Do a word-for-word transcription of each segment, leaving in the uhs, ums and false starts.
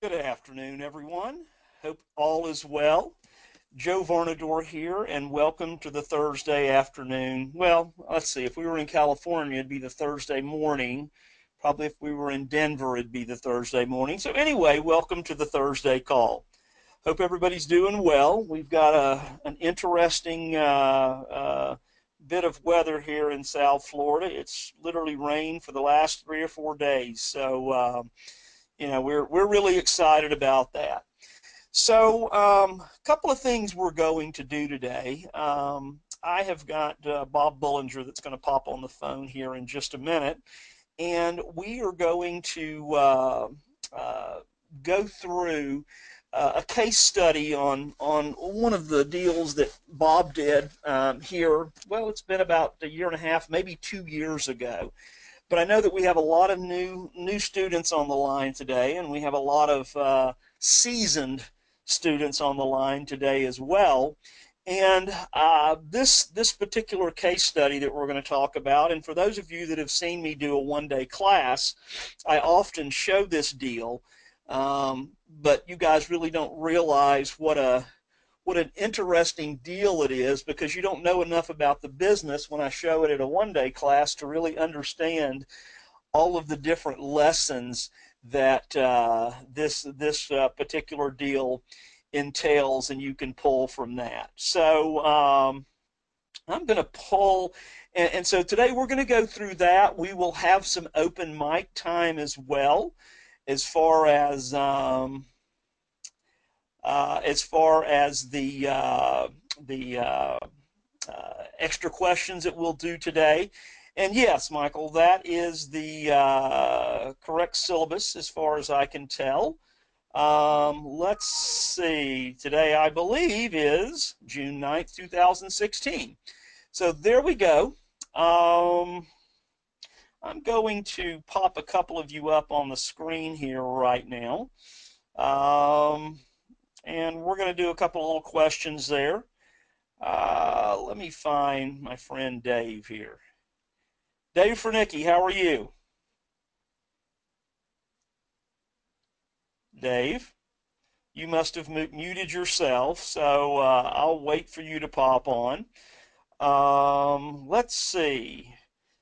Good afternoon, everyone. Hope all is well. Joe Varnador here, and welcome to the Thursday afternoon. Well, let's see, if we were in California, it'd be the Thursday morning. Probably if we were in Denver, it'd be the Thursday morning. So, anyway, welcome to the Thursday call. Hope everybody's doing well. We've got a, an interesting uh, uh, bit of weather here in South Florida. It's literally rained for the last three or four days. So, uh, you know, we're, we're really excited about that. So, um, a couple of things we're going to do today. Um, I have got uh, Bob Bullinger that's going to pop on the phone here in just a minute, and we are going to uh, uh, go through uh, a case study on on one of the deals that Bob did um, here. Well, it's been about a year and a half, maybe two years ago. But I know that we have a lot of new new students on the line today, and we have a lot of uh, seasoned students on the line today as well. And uh, this this particular case study that we're going to talk about, and for those of you that have seen me do a one-day class, I often show this deal, um, but you guys really don't realize what a what an interesting deal it is, because you don't know enough about the business when I show it at a one-day class to really understand all of the different lessons that uh, this this uh, particular deal entails, and you can pull from that. So um, I'm going to pull, and, and so today we're going to go through that. We will have some open mic time as well, as far as um, uh, as far as the uh, the uh, uh, extra questions that we'll do today. And yes, Michael, that is the uh, correct syllabus as far as I can tell. Um, let's see. Today, I believe, is June ninth, two thousand sixteen. So there we go. Um, I'm going to pop a couple of you up on the screen here right now. Um, and we're going to do a couple of little questions there. Uh, let me find my friend Dave here. Dave Fernicki, how are you? Dave, you must have muted yourself, so uh, I'll wait for you to pop on. Um, let's see.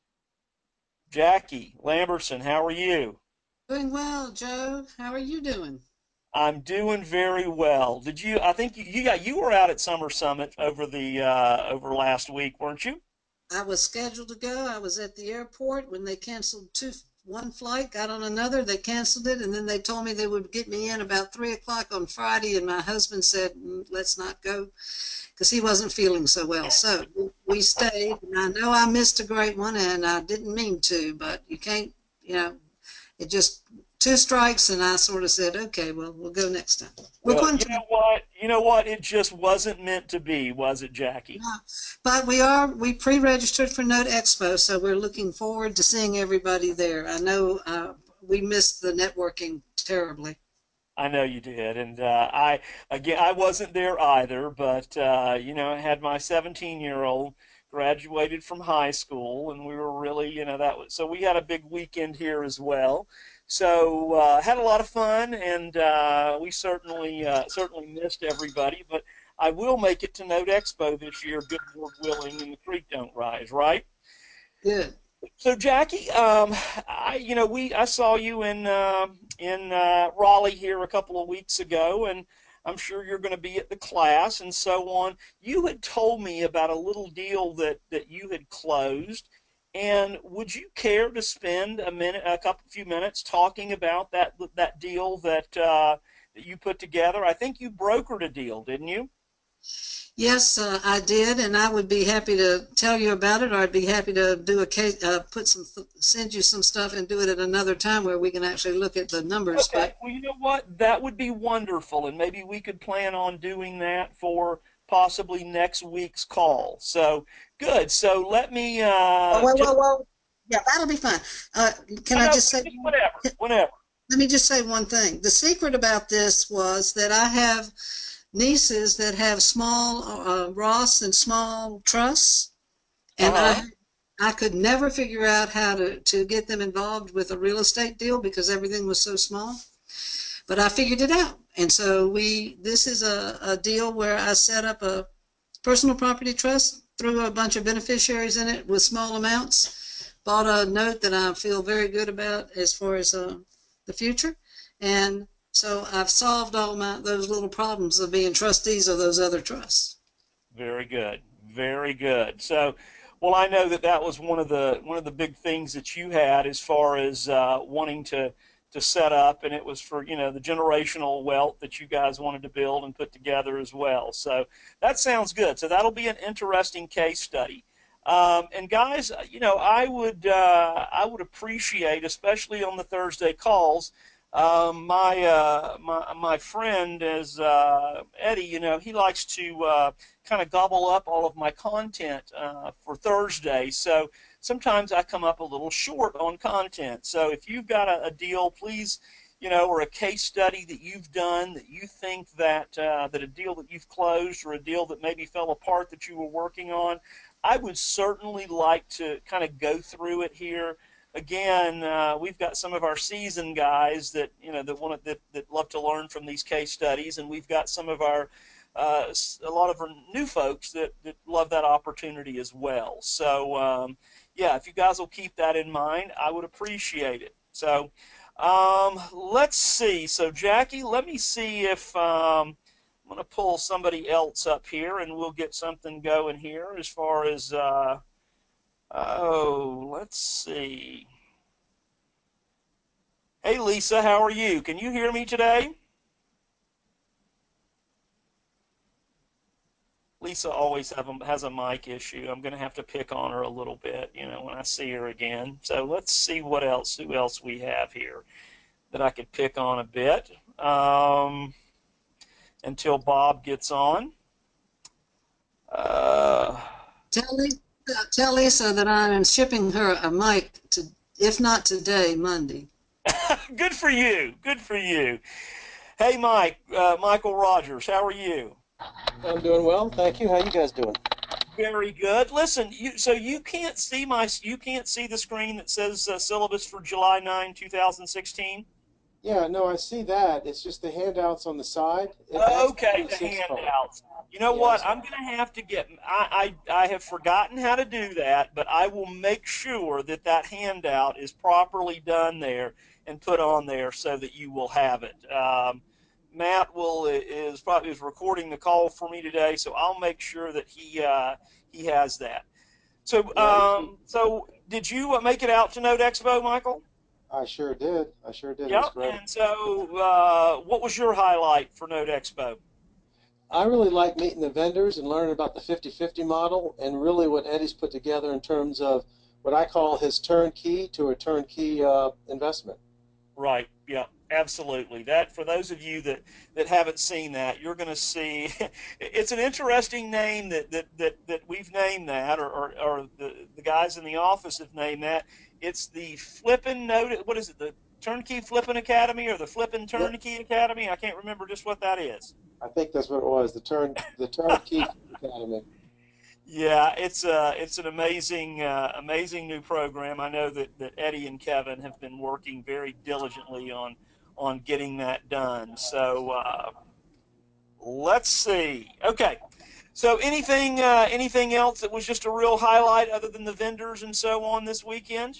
Jackie Lambertson, how are you? Doing well, Joe. How are you doing? I'm doing very well. Did you? I think you, you got you were out at Summer Summit over the uh, over last week, weren't you? I was scheduled to go. I was at the airport when they canceled two, one flight, got on another. They canceled it, and then they told me they would get me in about three o'clock on Friday. And my husband said, "Mm, let's not go," because he wasn't feeling so well. So we stayed. And I know I missed a great one, and I didn't mean to, but you can't, you know, it just two strikes, and I sort of said, okay, well, we'll go next time. We're Well, going you to. know what? You know what? It just wasn't meant to be, was it, Jackie? Yeah. But we are, we pre-registered for Note Expo, so we're looking forward to seeing everybody there. I know uh, we missed the networking terribly. I know you did, and uh, I again I wasn't there either, but uh, you know I had my seventeen year old graduated from high school, and we were really you know that was so we had a big weekend here as well. So uh, had a lot of fun, and uh, we certainly uh, certainly missed everybody, but I will make it to Note Expo this year, good Lord willing, and the creek don't rise, right? Good. So Jackie, um, I you know we I saw you in uh, in uh, Raleigh here a couple of weeks ago, and I'm sure you're going to be at the class and so on. You had told me about a little deal that that you had closed, and would you care to spend a minute, a couple few minutes talking about that that deal that uh, that you put together? I think you brokered a deal, didn't you? Yes, uh, I did, and I would be happy to tell you about it, or I'd be happy to do a case, uh, put some, send you some stuff and do it at another time where we can actually look at the numbers. Okay, But well, you know what? That would be wonderful, and maybe we could plan on doing that for possibly next week's call. So good. So let me oh, uh, well, just, well, well, yeah, that'll be fine. Uh, can I I know, just say? just whatever, whenever. Let me just say one thing. The secret about this was that I have nieces that have small uh, Ross and small trusts, and Uh-huh. I I could never figure out how to, to get them involved with a real estate deal because everything was so small. but I figured it out. And so we, this is a, a deal where I set up a personal property trust, threw a bunch of beneficiaries in it with small amounts, bought a note that I feel very good about as far as uh, the future. And so I've solved all my those little problems of being trustees of those other trusts. Very good. Very good. So, well, I know that that was one of the one of the big things that you had as far as uh, wanting to to set up, and it was for you know the generational wealth that you guys wanted to build and put together as well. So that sounds good. So that'll be an interesting case study. Um, and guys, you know, I would uh, I would appreciate, especially on the Thursday calls, um, my uh, my my friend is uh, Eddie. You know, he likes to uh, kind of gobble up all of my content uh, for Thursday. So sometimes I come up a little short on content. So if you've got a, a deal, please, you know, or a case study that you've done that you think that uh, that a deal that you've closed or a deal that maybe fell apart that you were working on, I would certainly like to kind of go through it here. Again, uh, we've got some of our seasoned guys that you know that want that, that love to learn from these case studies, and we've got some of our uh, a lot of our new folks that, that love that opportunity as well. So, um, yeah, if you guys will keep that in mind, I would appreciate it. So, um, let's see. So, Jackie, let me see if um, I'm going to pull somebody else up here and we'll get something going here as far as, uh, oh, let's see. Hey, Lisa, how are you? Can you hear me today? Lisa always have a, has a mic issue. I'm going to have to pick on her a little bit, you know, when I see her again. So let's see what else, who else we have here that I could pick on a bit um, until Bob gets on. Uh, Tell Lisa, tell Lisa that I am shipping her a mic to, if not today, Monday. good for you. Good for you. Hey, Mike, uh, Michael Rogers, how are you? I'm doing well, thank you. How you guys doing? Very good. Listen, you so you can't see my you can't see the screen that says uh, syllabus for July ninth, two thousand sixteen. Yeah, no, I see that. It's just the handouts on the side. It, that's the Okay, the twenty-six call. handouts. You know Yeah, what? so I'm going to have to get. I, I I have forgotten how to do that, but I will make sure that that handout is properly done there and put on there so that you will have it. Um, Matt will is probably is recording the call for me today, so I'll make sure that he uh, he has that. So yeah, you should. um, so did you uh, make it out to Node Expo, Michael? I sure did. I sure did. It was Yep. great. And so, uh, what was your highlight for Node Expo? I really like meeting the vendors and learning about the fifty-fifty model and really what Eddie's put together in terms of what I call his turnkey to a turnkey uh, investment. Right. Yeah. Absolutely. That for those of you that that haven't seen that, you're going to see. It's an interesting name that that that, that we've named that, or, or or the the guys in the office have named that. It's the Flippin' Note. What is it? The Turnkey Flippin' Academy or the Flippin' Yep, Turnkey Academy? I can't remember just what that is. I think that's what it was. The turn, the turnkey academy. Yeah, it's uh, it's an amazing, uh, amazing new program. I know that, that Eddie and Kevin have been working very diligently on on getting that done. So uh, let's see. Okay, so anything uh, anything else that was just a real highlight other than the vendors and so on this weekend?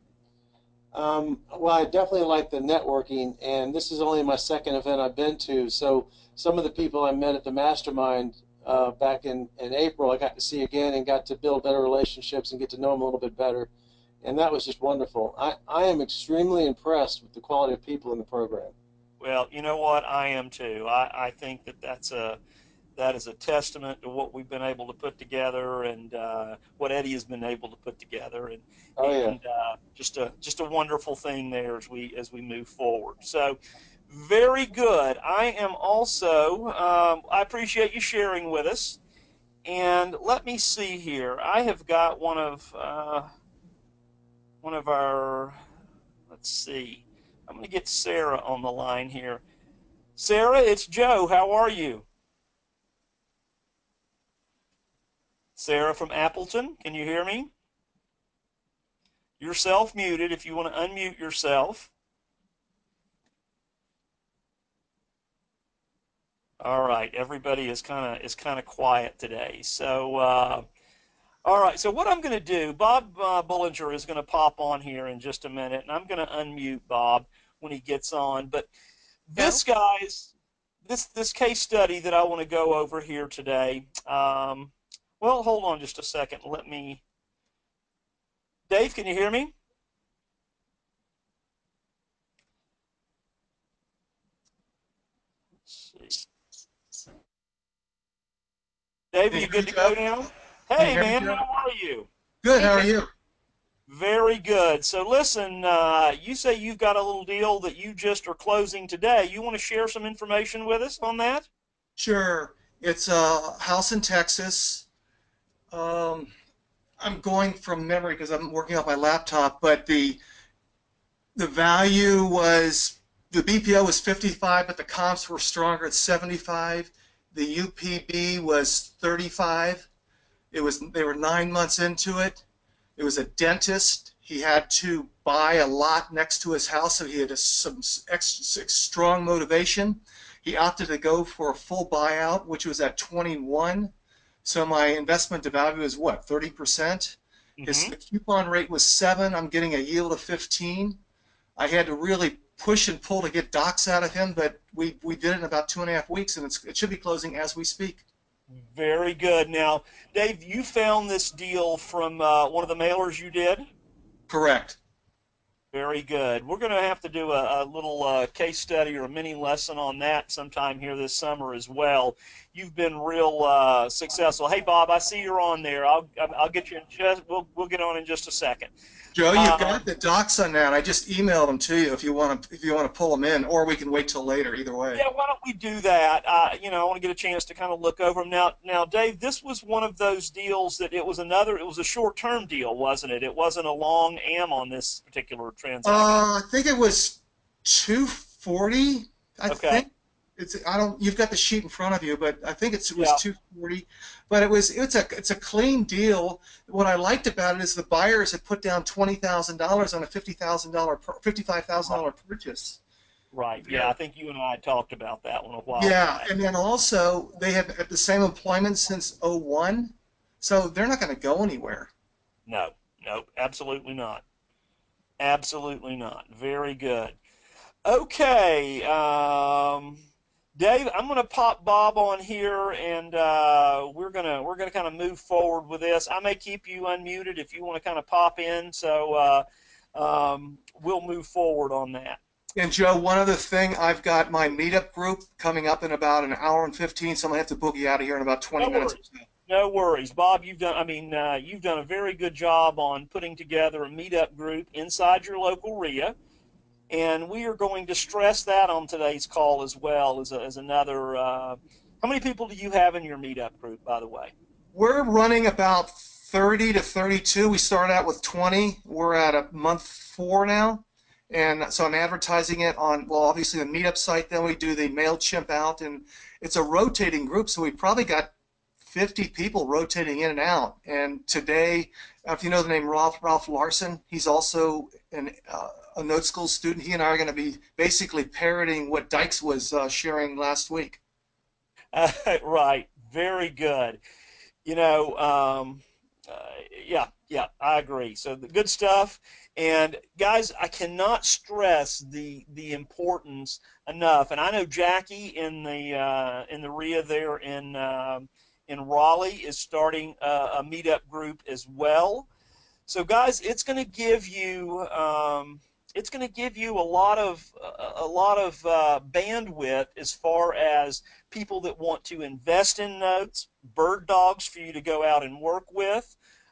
Um, well, I definitely like the networking, and this is only my second event I've been to. So some of the people I met at the mastermind uh, back in, in April, I got to see again and got to build better relationships and get to know them a little bit better. And that was just wonderful. I, I am extremely impressed with the quality of people in the program. Well, you know what? I am too. I, I think that that's a that is a testament to what we've been able to put together and uh, what Eddie has been able to put together, and Oh, yeah. and uh, just a just a wonderful thing there as we as we move forward. So, very good. I am also um, I appreciate you sharing with us. And let me see here. I have got one of uh, one of our. Let's see. I'm going to get Sarah on the line here. Sarah, it's Joe. How are you? Sarah from Appleton, can you hear me? You're self muted if you want to unmute yourself. All right, everybody is kind of is kind of quiet today. So, uh, all right. So what I'm going to do, Bob uh, Bullinger is going to pop on here in just a minute, and I'm going to unmute Bob when he gets on. But Go. this guy's this this case study that I want to go over here today. Um, well, hold on just a second. Let me. Dave, can you hear me? Let's see. Dave, are Can you you hear me, good to go Joe? now? Can you Hey, hear me, man, Joe? how are you? Good. How are you? Very good. So listen, uh, you say you've got a little deal that you just are closing today. You want to share some information with us on that? Sure. It's a house in Texas. Um, I'm going from memory because I'm working off my laptop, but the the value was the B P O was fifty-five, but the comps were stronger at seventy-five. The U P B was thirty-five. It was they were nine months into it. It was a dentist. He had to buy a lot next to his house, so he had a, some ex, strong motivation. He opted to go for a full buyout, which was at twenty-one. So my investment to value is what, thirty percent? His Mm-hmm. the coupon rate was seven. I'm getting a yield of fifteen. I had to really push and pull to get docs out of him, but we, we did it in about two and a half weeks, and it's, it should be closing as we speak. Very good. Now, Dave, you found this deal from uh, one of the mailers you did? Correct. Very good. We're going to have to do a, a little uh, case study or a mini lesson on that sometime here this summer as well. You've been real uh, successful. Hey, Bob, I see you're on there. I'll I'll get you in just. We'll we'll get on in just a second. Joe, you've got Um, the docs on that. I just emailed them to you if you want to if you want to pull them in, or we can wait till later. Either way. Yeah, why don't we do that? Uh, you know, I want to get a chance to kind of look over them now. Now, Dave, this was one of those deals that it was another. It was a short-term deal, wasn't it? It wasn't a long am on this particular transaction. Uh, I think it was two forty. I Okay. think it's. I don't. You've got the sheet in front of you, but I think it's, it was Yeah. two forty. But it was. It's a. It's a clean deal. What I liked about it is the buyers had put down twenty thousand dollars on a fifty thousand dollar, fifty five thousand Right. dollar purchase. Right. Yeah, I They're, think you and I talked about that one a while yeah, back. and then also they have had the same employment since oh one, so they're not going to go anywhere. No. No. Absolutely not. Absolutely not. Very good. Okay. Um, Dave, I'm going to pop Bob on here, and uh, we're gonna we're gonna kind of move forward with this. I may keep you unmuted if you want to kind of pop in, so uh, um, we'll move forward on that. And Joe, one other thing, I've got my meetup group coming up in about an hour and fifteen, so I'm gonna have to boogie out of here in about twenty No minutes. worries. No worries, Bob. You've done. I mean, uh, you've done a very good job on putting together a meetup group inside your local R I A. And we are going to stress that on today's call as well as, a, as another. Uh, how many people do you have in your meetup group, by the way? We're running about thirty to thirty-two. We started out with twenty. We're at a month four now. And so I'm advertising it on, well, obviously the meetup site. Then we do the MailChimp out, and it's a rotating group. So we probably got fifty people rotating in and out. And today, if you know the name Ralph, Ralph Larson, he's also an, uh, a Note School student. He and I are going to be basically parroting what Dykes was uh, sharing last week. Uh, right. Very good. You know, um, uh, yeah, yeah, I agree. So the good stuff. And guys, I cannot stress the the importance enough. And I know Jackie in the uh, in the R I A there in um, in Raleigh is starting a, a meetup group as well. So, guys, it's going to give you um, it's going to give you a lot of a lot of uh, bandwidth as far as people that want to invest in notes, bird dogs for you to go out and work with.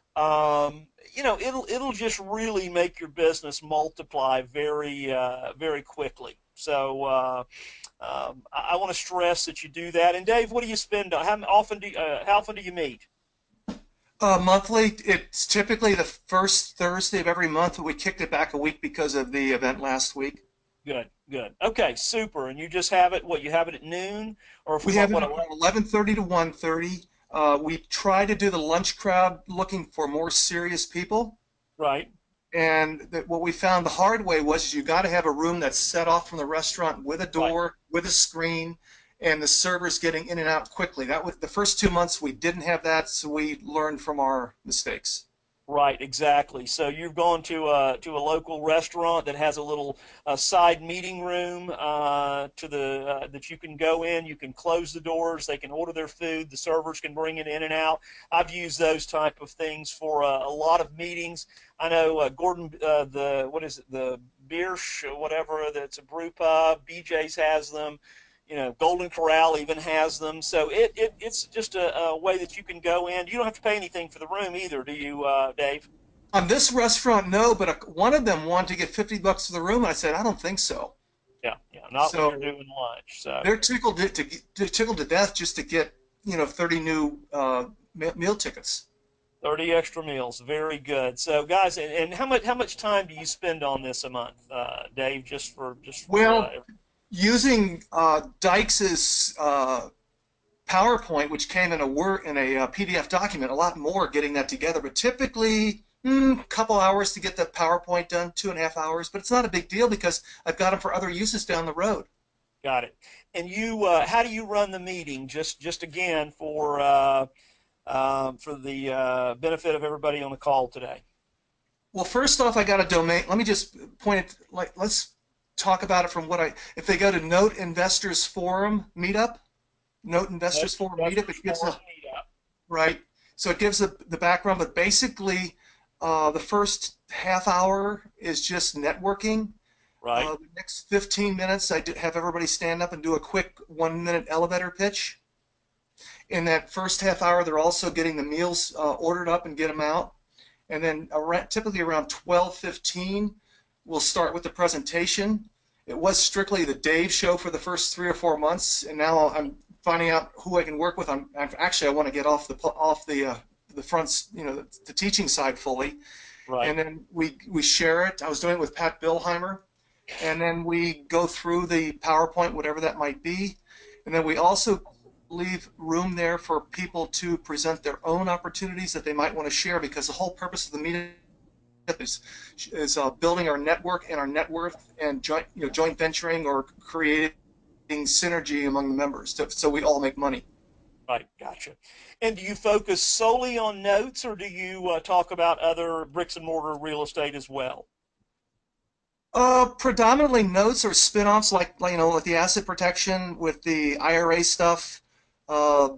Um, you know, it'll it'll just really make your business multiply very uh, very quickly. So. Uh, um, I, I want to stress that you do that. And Dave, what do you spend on? How often do you, uh, how often do you meet? Uh, monthly, it's typically the first Thursday of every month, but we kicked it back a week because of the event last week. Good, good. Okay, super. And you just have it, what, you have it at noon or We from have what, it what from eleven thirty to one thirty. Uh, we try to do the lunch crowd looking for more serious people. right, And that what we found the hard way was you got to have a room that's set off from the restaurant with a right, door, with a screen, and the servers getting in and out quickly. That was the first two months we didn't have that, so we learned from our mistakes. Right, exactly. So you've gone to a to a local restaurant that has a little uh, side meeting room uh, to the uh, that you can go in. You can close the doors. They can order their food. The servers can bring it in and out. I've used those type of things for uh, a lot of meetings. I know uh, Gordon, uh, the what is it, the Biersch, or whatever. That's a brew pub. B J's has them. You know, Golden Corral even has them. So it, it it's just a, a way that you can go in. You don't have to pay anything for the room either, do you, uh, Dave? On this restaurant, no, but a, one of them wanted to get fifty bucks for the room. And I said, I don't think so. Yeah, yeah, not when you're So doing lunch. So they're tickled to, to, to tickled to death just to get, you know, thirty new uh, meal tickets. thirty extra meals, very good. So guys, and, and how much how much time do you spend on this a month, uh, Dave? Just for just for uh, Well, using uh, Dykes's uh, PowerPoint, which came in a Word in a uh, P D F document, a lot more getting that together. But typically, a mm, couple hours to get the PowerPoint done, two and a half hours. But it's not a big deal because I've got them for other uses down the road. got it. And you, uh, how do you run the meeting? Just just again for uh, um, for the uh, benefit of everybody on the call today. Well, first off, I got a domain. Let me just point it. Like, let's talk about it from what I. If they go to Note Investors Forum Meetup, Note Investors Forum Meetup, it gives a right. So it gives a, the background, but basically, uh, the first half hour is just networking. Right. Uh, the next fifteen minutes, I do have everybody stand up and do a quick one-minute elevator pitch. In that first half hour, they're also getting the meals uh, ordered up and get them out. And then around, typically around twelve fifteen, we'll start with the presentation. It was strictly the Dave show for the first three or four months, and now I'm finding out who I can work with. I'm, I'm actually I want to get off the off the uh, the front, you know, the, the teaching side fully. Right. And then we we share it. I was doing it with Pat Billheimer, and then we go through the PowerPoint, whatever that might be, and then we also leave room there for people to present their own opportunities that they might want to share, because the whole purpose of the meetup is is uh, building our network and our net worth and joint you know joint venturing or creating synergy among the members, to, so we all make money. Right, gotcha. And do you focus solely on notes, or do you uh, talk about other bricks and mortar real estate as well? Uh, predominantly notes or spin-offs, like, like you know, with the asset protection, with the I R A stuff. Uh,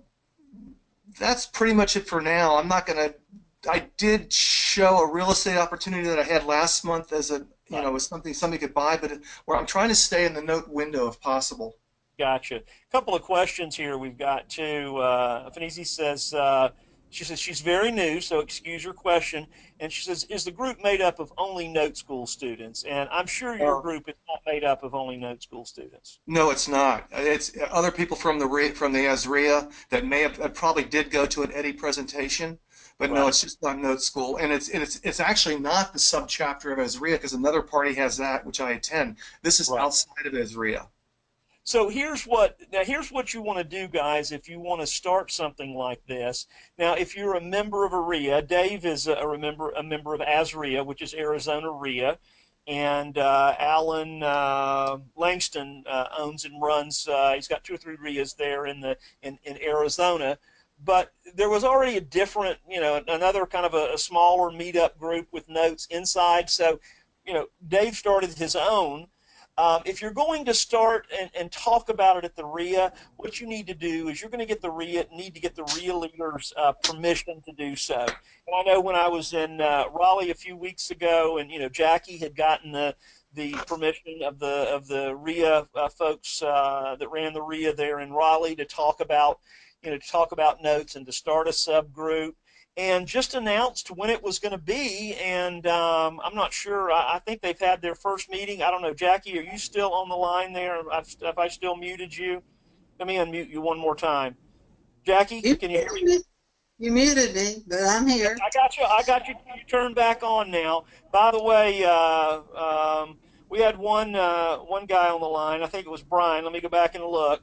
that's pretty much it for now. I'm not gonna. I did show a real estate opportunity that I had last month as a, you know, as something somebody could buy, but it, where I'm trying to stay in the note window if possible. Gotcha. A couple of questions here we've got too. Uh, Fanisi says, uh, she says she's very new, so excuse her question. And she says, is the group made up of only Note School students? And I'm sure your Uh, group is not made up of only Note School students. no, it's not. It's other people from the from the ASREA that may have that probably did go to an Eddie presentation, but no, Right. it's just not Note School, and it's and it's it's actually not the subchapter of ASREA, because another party has that, which I attend. This is Right. outside of ASREA. So here's what now here's what you want to do, guys, if you want to start something like this. Now, if you're a member of A R E A, Dave is a, a member a member of ASREA, which is Arizona R E A, and uh, Alan uh, Langston uh, owns and runs. Uh, he's got two or three R E As there in the in, in Arizona. But there was already a different, you know, another kind of a, a smaller meetup group with notes inside. So, you know, Dave started his own. Um, if you're going to start and, and talk about it at the R E A, what you need to do is you're going to get the R E A, need to get the R E A leaders' uh, permission to do so. And I know when I was in uh, Raleigh a few weeks ago, and you know Jackie had gotten the the permission of the of the R E A uh, folks uh, that ran the R E A there in Raleigh to talk about you know to talk about notes and to start a subgroup. And just announced when it was going to be, and um, I'm not sure. I, I think they've had their first meeting. I don't know, Jackie, are you still on the line there? Have, have I still muted you? Let me unmute you one more time. Jackie, You can you hear me? muted me, you muted me, but I'm here. I got you. I got you. You turned back on now. By the way, uh, um, we had one uh, one guy on the line. I think it was Brian. Let me go back and look.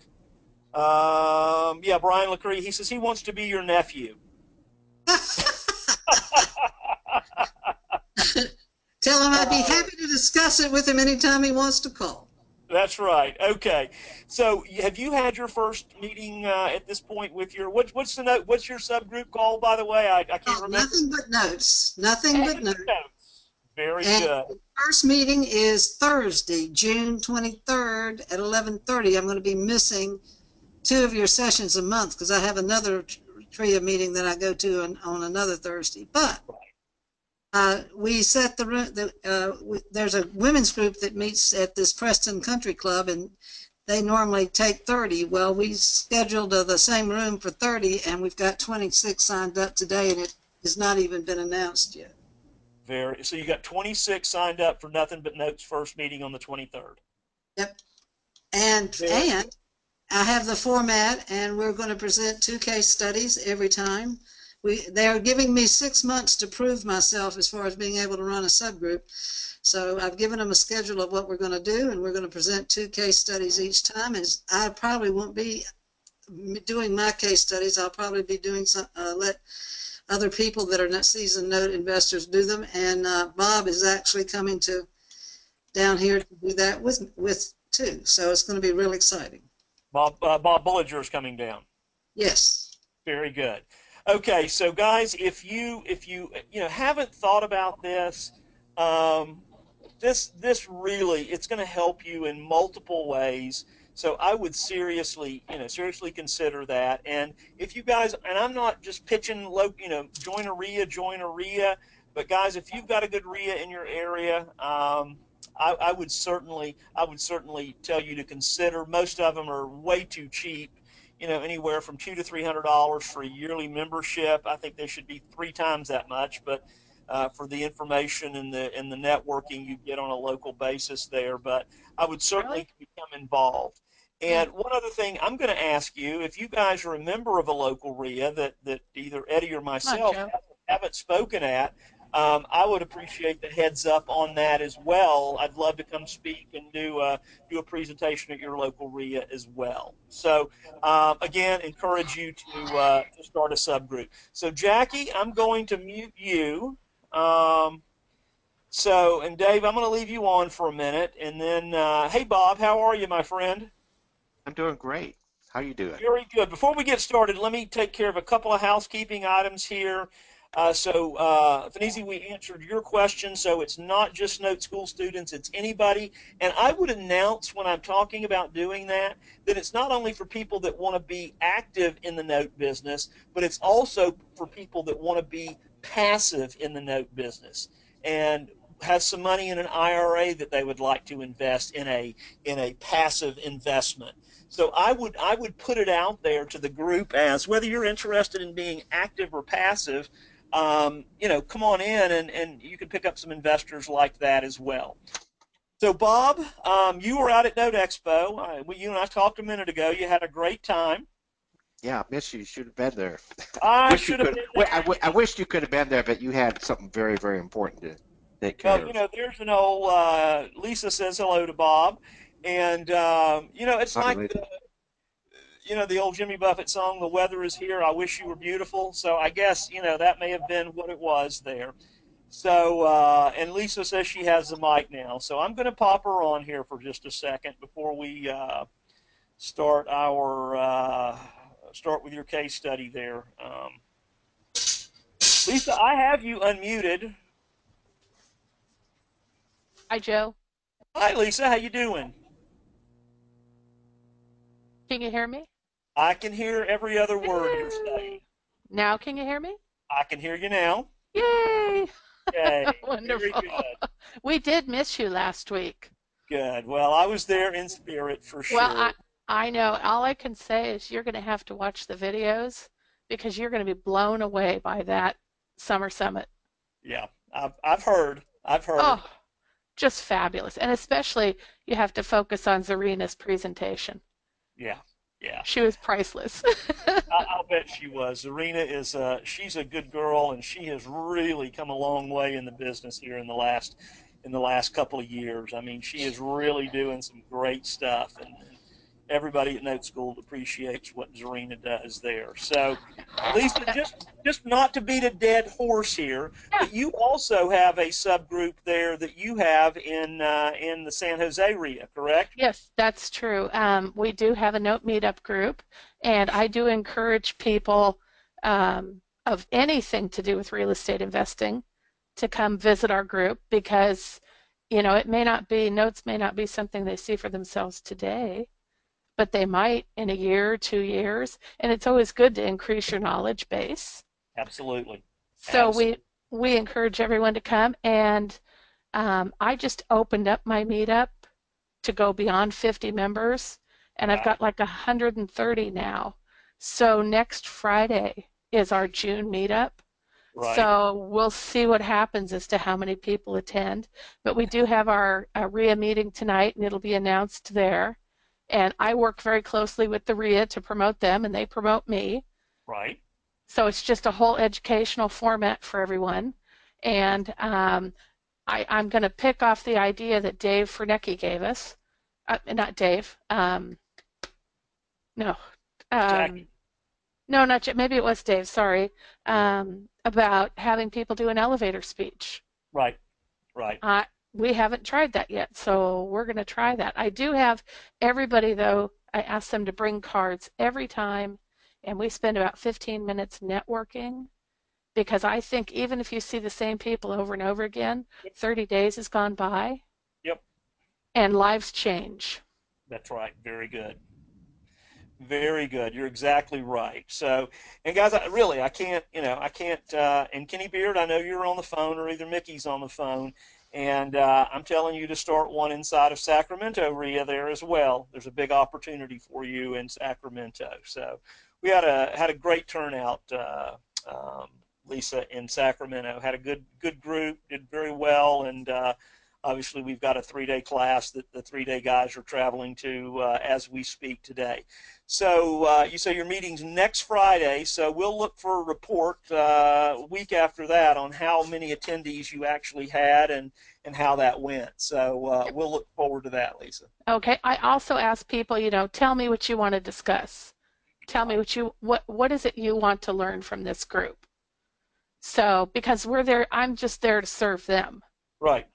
Um, yeah, Brian LaCree. He says he wants to be your nephew. Tell him I'd be happy to discuss it with him anytime he wants to call. That's right. Okay. So have you had your first meeting uh, at this point with your what, what's the note? What's your subgroup called, by the way? I, I can't Oh, remember. nothing but notes, nothing but notes. Notes. Very And good. the first meeting is Thursday, June twenty-third at eleven thirty. I'm going to be missing two of your sessions a month because I have another TRIA meeting that I go to on, on another Thursday. But uh, we set the, the uh, we, there's a women's group that meets at this Preston Country Club, and they normally take thirty. Well, we scheduled uh, the same room for thirty, and we've got twenty-six signed up today, and it has not even been announced yet. Very. So you got twenty-six signed up for Nothing But Notes first meeting on the twenty-third. Yep. And, Very good. and I have the format, and we're going to present two case studies every time. We, they are giving me six months to prove myself as far as being able to run a subgroup. So I've given them a schedule of what we're going to do, and we're going to present two case studies each time. And I probably won't be doing my case studies. I'll probably be doing some, uh, let other people that are not seasoned note investors do them. And uh, Bob is actually coming to down here to do that with with too. So it's going to be real exciting. Bob uh, Bob Bullinger is coming down. Yes. Very good. Okay, so guys, if you if you you know haven't thought about this, um, this this really it's going to help you in multiple ways. So I would seriously you know seriously consider that. And if you guys and I'm not just pitching low you know join a R I A, join a R I A, but guys, if you've got a good R I A in your area, um, I, I would certainly I would certainly tell you to consider. Most of them are way too cheap, you know, anywhere from two to three hundred dollars for a yearly membership. I think they should be three times that much, but uh, for the information and the and the networking you get on a local basis there. But I would certainly Really? become involved. Mm. And one other thing, I'm going to ask you if you guys are a member of a local R I A that that either Eddie or Come on, myself Joe. haven't, haven't spoken at. Um, I would appreciate the heads up on that as well. I'd love to come speak and do a, do a presentation at your local R I A as well. So um, again, encourage you to uh, to start a subgroup. So Jackie, I'm going to mute you. Um, so and Dave, I'm going to leave you on for a minute, and then uh, hey Bob, how are you, my friend? I'm doing great. How you doing? Very good. Before we get started, let me take care of a couple of housekeeping items here. Uh, so, uh, Fanisi, we answered your question. So it's not just Note School students, it's anybody. And I would announce when I'm talking about doing that, that it's not only for people that want to be active in the note business, but it's also for people that want to be passive in the note business and have some money in an I R A that they would like to invest in a in a passive investment. So I would I would put it out there to the group as whether you're interested in being active or passive, um, you know, come on in and, and you can pick up some investors like that as well. So Bob, um, you were out at Note Expo. Uh, we, you and I talked a minute ago. You had a great time. Yeah, I miss you. You should have been there. I Wish you should have could. been Well, I, there. w- I wish you could have been there, but you had something very, very important to take Well, care you of. know, there's an old uh, Lisa says hello to Bob, and um, you know, it's Hi, like Lisa. the, you know the old Jimmy Buffett song, "The weather is here. I wish you were beautiful." So I guess you know that may have been what it was there. So uh, and Lisa says she has the mic now, so I'm going to pop her on here for just a second before we uh, start our uh, start with your case study there. Um, Lisa, I have you unmuted. Hi, Joe. Hi, Lisa. How you doing? Can you hear me? I can hear every other word you're saying. Yay. Now can you hear me? I can hear you now. Yay! Okay, very Wonderful. good. We did miss you last week. Good. Well, I was there in spirit for Well, I sure. I know. All I can say is you're going to have to watch the videos because you're going to be blown away by that summer summit. Yeah, I've I've heard. I've heard. Oh, just fabulous. And especially you have to focus on Zarina's presentation. Yeah, yeah. She was priceless. I, I'll bet she was. Zarina is uh she's a good girl, and she has really come a long way in the business here in the last in the last couple of years. I mean, she is really doing some great stuff, and, and everybody at Note School appreciates what Zarina does there. So, Lisa, just just not to beat a dead horse here, Yeah. but you also have a subgroup there that you have in uh, in the San Jose area, correct? Yes, that's true. Um, we do have a Note Meetup group, and I do encourage people um, of anything to do with real estate investing to come visit our group because, you know, it may not be, notes may not be something they see for themselves today, but they might in a year, two years, and it's always good to increase your knowledge base. Absolutely. So we Absolutely. we encourage everyone to come, and um, I just opened up my meetup to go beyond fifty members, and I've Wow. got like one hundred thirty now. So next Friday is our June meetup. Right. So we'll see what happens as to how many people attend. But we do have our, our R I A meeting tonight, and it'll be announced there. And I work very closely with the R I A to promote them, and they promote me. Right. So it's just a whole educational format for everyone. And um, I, I'm going to pick off the idea that Dave Fernecki gave us. Uh, not Dave. Um, no. Um, Jackie. no, not J- maybe it was Dave. Sorry. Um, about having people do an elevator speech. Right. Right. Uh, we haven't tried that yet, so we're going to try that. I do have everybody, though, I ask them to bring cards every time, and we spend about fifteen minutes networking because I think even if you see the same people over and over again, thirty days has gone by Yep. and lives change. That's right. Very good. Very good. You're exactly right. So, and guys, I, really, I can't, you know, I can't. Uh, and Kenny Beard, I know you're on the phone, or either Mickey's on the phone, and uh, I'm telling you to start one inside of Sacramento, Rhea, there as well. There's a big opportunity for you in Sacramento. So, we had a had a great turnout, uh, um, Lisa, in Sacramento. Had a good good group, did very well, and uh, obviously we've got a three day class that the three day guys are traveling to uh, as we speak today. So uh, you say your meeting's next Friday, so we'll look for a report uh, a week after that on how many attendees you actually had and, and how that went. So uh, we'll look forward to that, Lisa. Okay. I also ask people, you know, tell me what you want to discuss. Tell me Right. what you what what is it you want to learn from this group? So because we're there, I'm just there to serve them. Right.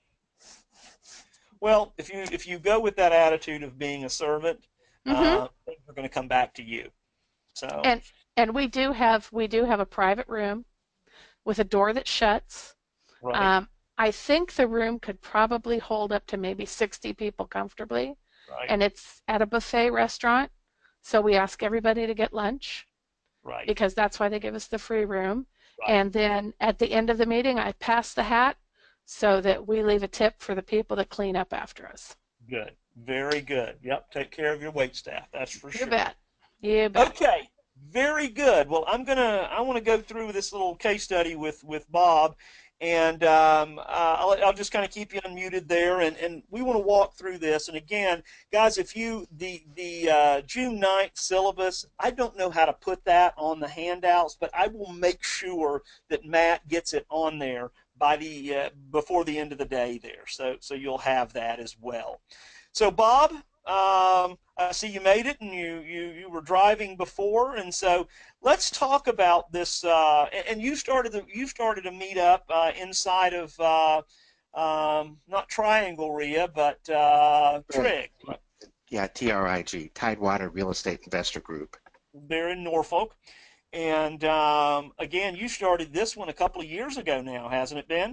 Well, if you if you go with that attitude of being a servant, Mm-hmm. uh, things are going to come back to you. So And and we do have we do have a private room with a door that shuts. right, Um, I think the room could probably hold up to maybe sixty people comfortably, right, and it's at a buffet restaurant. So we ask everybody to get lunch right, because that's why they give us the free room. right. And then at the end of the meeting, I pass the hat so that we leave a tip for the people that clean up after us. Good. Very good. Yep. Take care of your wait staff. That's for You sure. bet. You bet. Okay, very good. Well, I'm gonna I want to go through this little case study with with Bob, and um, uh, I'll, I'll just kind of keep you unmuted there, and, and we want to walk through this. And again, guys, if you the the uh, June ninth syllabus, I don't know how to put that on the handouts, but I will make sure that Matt gets it on there by the uh, before the end of the day there. So so you'll have that as well. So Bob, um, I see you made it, and you, you, you were driving before, and so let's talk about this. Uh, and you started the, you started a meetup uh, inside of uh, um, not Triangle R I A, but uh, Right. Trig. Yeah, T R I G, Tidewater Real Estate Investor Group. They're in Norfolk, and um, again, you started this one a couple of years ago now, hasn't it been?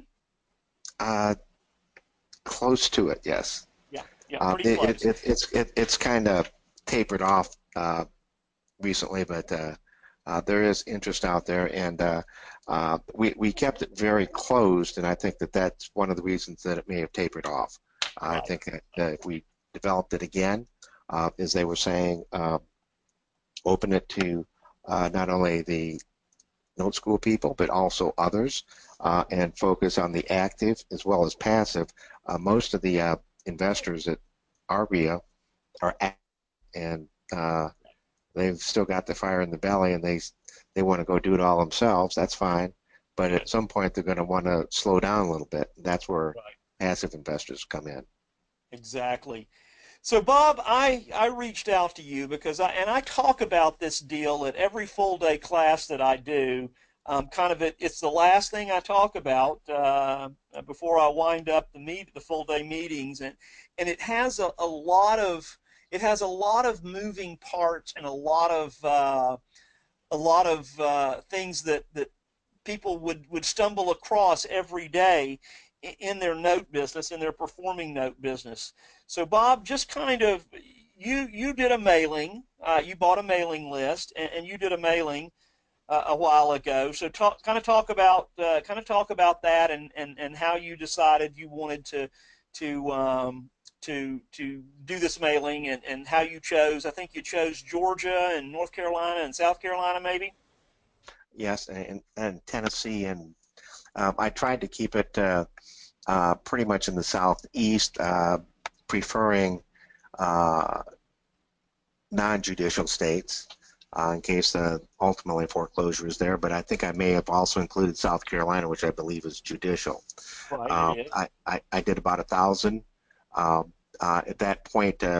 Uh, close to it, yes. Yeah, yeah, Uh, pretty it, it, close. it, it's it, it's kind of tapered off uh, recently, but uh, uh, there is interest out there, and uh, uh, we we kept it very closed, and I think that that's one of the reasons that it may have tapered off. I Right. think that uh, if we developed it again, uh, as they were saying, uh, open it to uh, not only the Note School people, but also others, uh, and focus on the active as well as passive. Uh, most of the uh, investors at R I A are active, and uh, they've still got the fire in the belly, and they they want to go do it all themselves. That's fine, but at some point they're going to want to slow down a little bit. That's where Right. passive investors come in. Exactly. So Bob, I, I reached out to you because I and I talk about this deal at every full day class that I do. Um, kind of it, it's the last thing I talk about uh, before I wind up the meet the full day meetings, and and it has a, a lot of it has a lot of moving parts and a lot of uh, a lot of uh, things that that people would would stumble across every day in their note business, in their performing note business. So Bob, just kind of you you did a mailing, uh, you bought a mailing list, and, and you did a mailing uh, a while ago. So talk kind of talk about uh, kind of talk about that and, and, and how you decided you wanted to to um, to to do this mailing and, and how you chose. I think you chose Georgia and North Carolina and South Carolina, maybe. Yes, and, and Tennessee, and um, I tried to keep it uh, uh, pretty much in the southeast, uh, preferring uh, non-judicial states uh, in case uh, ultimately foreclosure is there. But I think I may have also included South Carolina, which I believe is judicial. Right, Uh, it is. I, I, I did about a thousand. Um, uh, at that point, uh,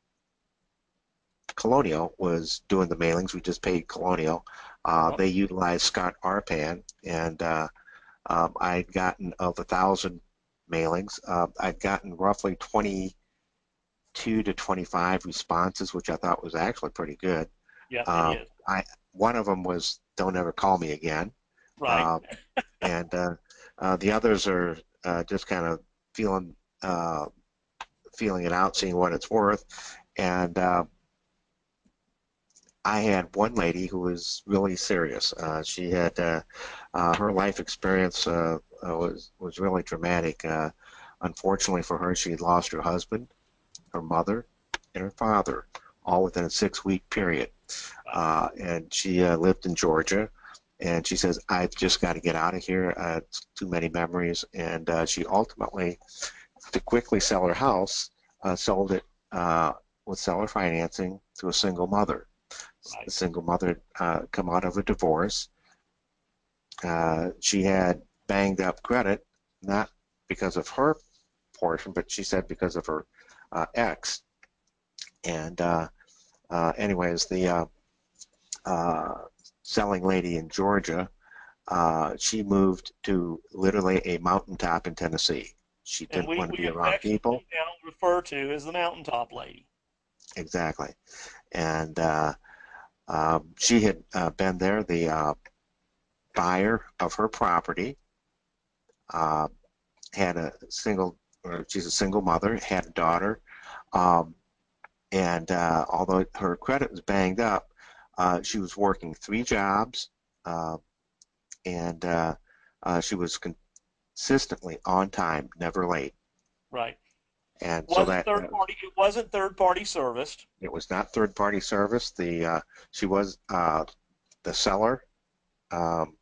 Colonial was doing the mailings. We just paid Colonial. Uh, Uh-huh. they utilized Scott Arpan, and uh, um, I'd gotten of a thousand mailings. Uh, I'd gotten roughly twenty-two to twenty-five responses, which I thought was actually pretty good. Yeah, it Uh, is. I one of them was "Don't ever call me again," Right. uh, and uh, uh, the others are uh, just kind of feeling uh, feeling it out, seeing what it's worth, and uh, I had one lady who was really serious. Uh, she had uh, uh, her life experience uh, uh, was was really dramatic. Uh, unfortunately for her, she had lost her husband, her mother, and her father, all within a six-week period. Wow. Uh, and she uh, lived in Georgia. And she says, "I've just got to get out of here. Uh, it's too many memories." And uh, she ultimately, to quickly sell her house, uh, sold it uh, with seller financing to a single mother. The Right. single mother uh, come out of a divorce. Uh, she had banged up credit, not because of her portion, but she said because of her uh, ex. And uh, uh, anyways, the uh, uh, selling lady in Georgia, uh, she moved to literally a mountaintop in Tennessee. She And didn't we, want to we be around people. affectionately now refer to as the mountaintop lady. Exactly. And uh, um, she had uh, been there. The uh, buyer of her property uh, had a single, or she's a single mother, had a daughter, um, and uh, although her credit was banged up, uh, she was working three jobs, uh, and uh, uh, she was consistently on time, never late. Right. And so Wasn't that, third that party. It wasn't third party serviced. it was not third-party service. The uh, she was uh, the seller. Um,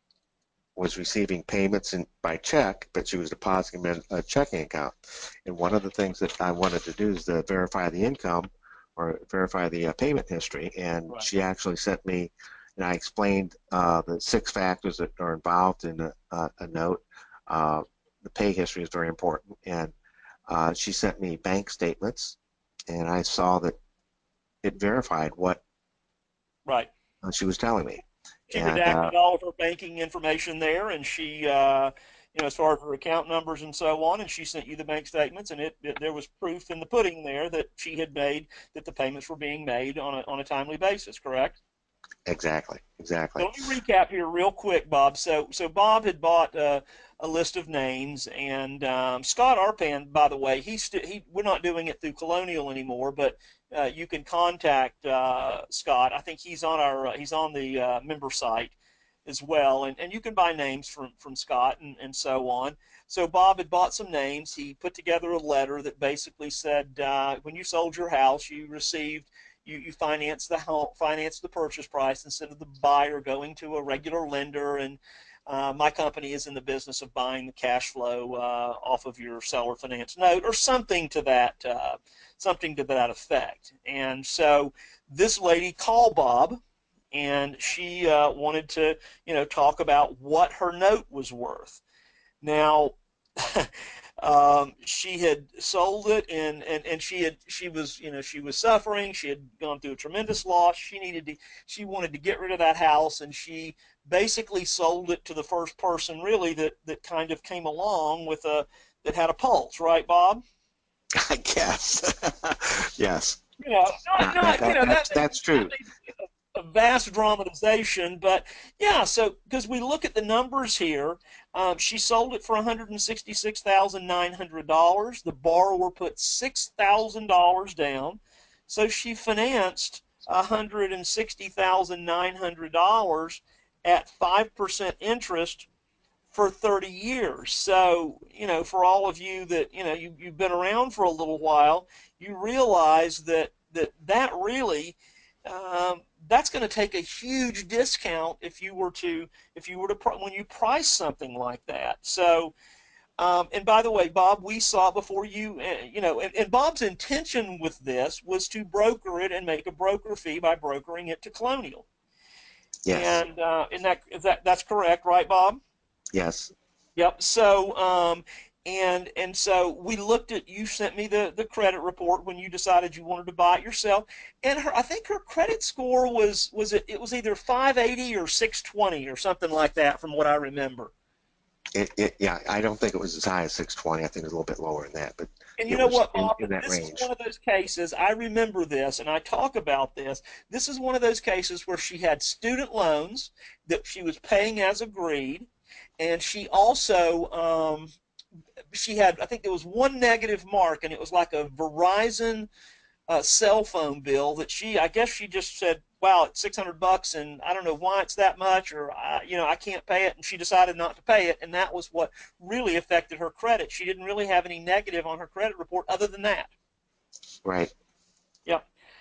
was receiving payments in, by check, but she was depositing them in a checking account. And one of the things that I wanted to do is to verify the income or verify the uh, payment history. And Right. she actually sent me, and I explained uh, the six factors that are involved in a, uh, a note. Uh, the pay history is very important. And uh, she sent me bank statements, and I saw that it verified what Right. uh, she was telling me. She And uh, redacted all of her banking information there, and she, uh, you know, as far as her account numbers and so on, and she sent you the bank statements, and it, it there was proof in the pudding there that she had made that the payments were being made on a on a timely basis. Correct? exactly, exactly. So let me recap here real quick, Bob. So so Bob had bought uh, a list of names, and um, Scott Arpan, by the way, he's st- he we're not doing it through Colonial anymore, but uh, you can contact uh, Scott. I think he's on our uh, he's on the uh, member site as well, and, and you can buy names from from Scott and, and so on. So Bob had bought some names. He put together a letter that basically said uh, when you sold your house, you received you, you finance the home, finance the purchase price instead of the buyer going to a regular lender. And uh, my company is in the business of buying the cash flow uh, off of your seller finance note, or something to that, uh, something to that effect. And so this lady called Bob, and she uh, wanted to, you know, talk about what her note was worth. Now, um, she had sold it, and, and, and she had she was you know she was suffering. She had gone through a tremendous loss. She needed to she wanted to get rid of that house, and she basically sold it to the first person really that that kind of came along with a that had a pulse, right, Bob? I guess. Yes. You know, not That, that, not you that, know that that's that's true. a vast dramatization, but yeah. So because we look at the numbers here, um, she sold it for one hundred sixty-six thousand nine hundred dollars. The borrower put six thousand dollars down, so she financed one hundred sixty thousand nine hundred dollars at five percent interest for thirty years. So, you know, for all of you that, you know, you, you've been around for a little while, you realize that that, that really, um, that's going to take a huge discount if you were to, if you were to, when you price something like that. So, um, and by the way, Bob, we saw before you, uh, you know, and, and Bob's intention with this was to broker it and make a broker fee by brokering it to Colonial. Yes. And, uh, and that, is that, that's correct, right, Bob? Yes. Yep. So, um, and and so we looked at. You sent me the the credit report when you decided you wanted to buy it yourself, and her. I think her credit score was was it, it was either five eighty or six twenty or something like that, from what I remember. It, it, yeah, I don't think it was as high as six twenty. I think it was a little bit lower than that, but And you it know was what, in, Bob? in that This is range. one of those cases. I remember this, and I talk about this. This is one of those cases where she had student loans that she was paying as agreed, and she also um, she had, I think there was one negative mark, and it was like a Verizon uh, cell phone bill that she, I guess she just said, wow, it's six hundred bucks, and I don't know why it's that much, or I, you know, I can't pay it, and she decided not to pay it, and that was what really affected her credit. She didn't really have any negative on her credit report other than that. Right. Yeah.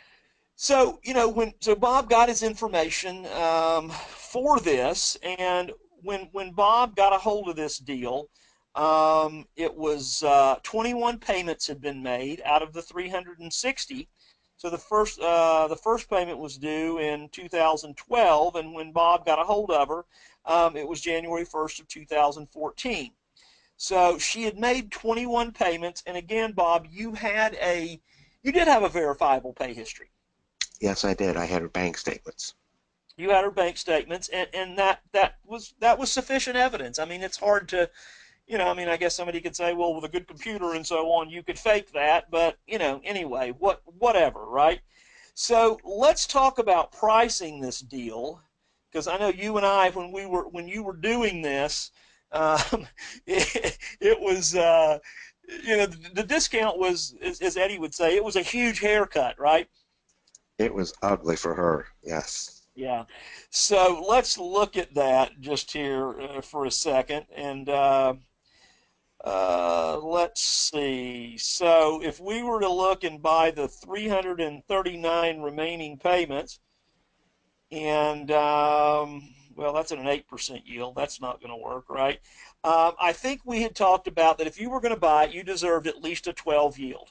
So, you know, when so Bob got his information um, for this, and when when Bob got a hold of this deal, um, it was uh, twenty-one payments had been made out of the three hundred sixty. So the first uh, the first payment was due in two thousand twelve, and when Bob got a hold of her, um, it was January first of two thousand fourteen. So she had made twenty-one payments, and again, Bob, you had a you did have a verifiable pay history. Yes, I did. I had her bank statements. You had her bank statements, and, and that that was that was sufficient evidence. I mean, it's hard to, you know, I mean, I guess somebody could say, well, with a good computer and so on, you could fake that, but you know, anyway, what whatever, right? So let's talk about pricing this deal, because I know you and I, when we were when you were doing this, um, it, it was. Uh, you know, the, the discount was, as, as Eddie would say, it was a huge haircut, right? It was ugly for her. Yes. Yeah. So let's look at that just here uh, for a second. And uh, uh, let's see. So if we were to look and buy the three hundred thirty-nine remaining payments, and um, well, that's at an eight percent yield. That's not going to work, right? Um, I think we had talked about that if you were going to buy it, you deserved at least a twelve yield.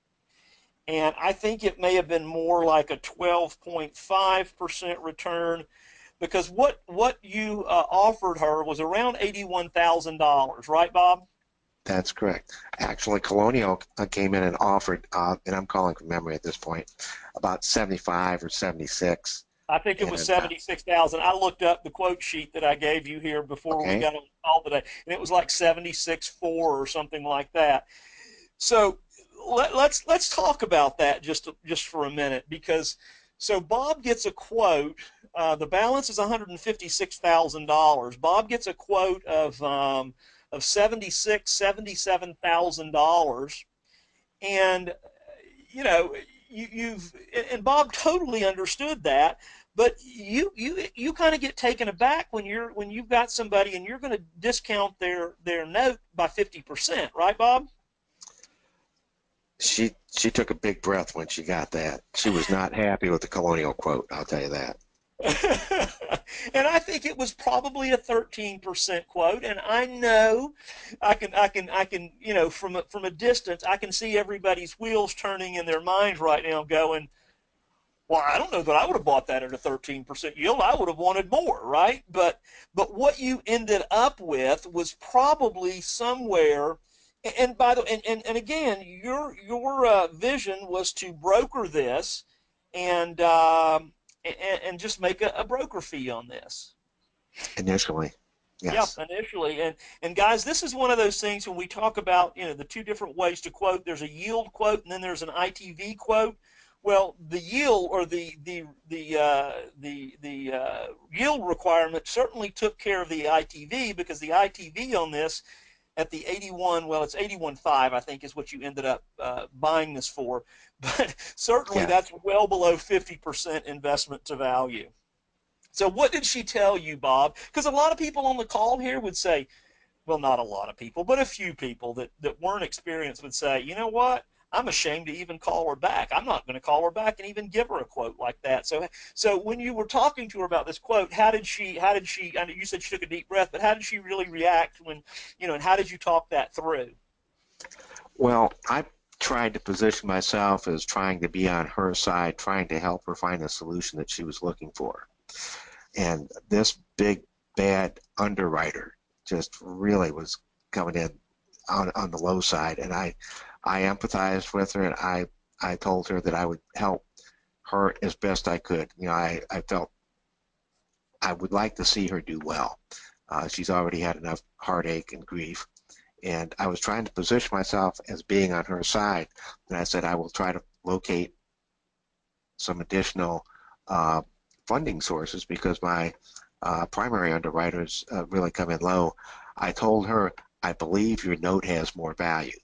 And I think it may have been more like a twelve point five percent return, because what what you uh, offered her was around eighty-one thousand dollars, right, Bob? That's correct. Actually, Colonial uh, came in and offered, uh, and I'm calling from memory at this point, about seventy-five or seventy-six. I think it was And uh, seventy-six thousand. I looked up the quote sheet that I gave you here before we okay, got on the call today, and it was like seventy-six four or something like that. So let, let's let's talk about that just just for a minute, because so Bob gets a quote. Uh, the balance is one hundred fifty-six thousand dollars. Bob gets a quote of um, of seventy-six, seventy-seven thousand dollars, and you know you, you've and Bob totally understood that, but you you you kind of get taken aback when you're when you've got somebody and you're going to discount their their note by fifty percent, right, Bob? she she took a big breath when she got that. She was not happy with the Colonial quote. I'll tell you that. And I think it was probably a thirteen percent quote. And I know I can, I can, I can, you know, from a, from a distance, I can see everybody's wheels turning in their minds right now going, well, I don't know that I would have bought that at a thirteen percent yield. I would have wanted more, right? But but what you ended up with was probably somewhere. And by the and, and, and again, your your uh, vision was to broker this, and um, and, and just make a, a broker fee on this. Initially, Yeah, yes. initially. And and guys, this is one of those things when we talk about, you know, the two different ways to quote. There's a yield quote and then there's an I T V quote. Well, the yield or the the the uh, the the uh, yield requirement certainly took care of the I T V, because the I T V on this at the eighty-one, well, it's eighty-one point five, I think, is what you ended up uh, buying this for. But certainly Yes. that's well below fifty percent investment to value. So what did she tell you, Bob? Because a lot of people on the call here would say, well, not a lot of people, but a few people that, that weren't experienced would say, you know what? I'm ashamed to even call her back. I'm not going to call her back and even give her a quote like that. So, so when you were talking to her about this quote, how did she? How did she? I know you said she took a deep breath, but how did she really react when, you know? And how did you talk that through? Well, I tried to position myself as trying to be on her side, trying to help her find a solution that she was looking for. And this big bad underwriter just really was coming in on, on the low side, and I I empathized with her, and I I told her that I would help her as best I could. You know, I, I felt I would like to see her do well. Uh, she's already had enough heartache and grief, and I was trying to position myself as being on her side, and I said I will try to locate some additional uh, funding sources, because my uh, primary underwriters uh, really come in low. I told her, I believe your note has more value,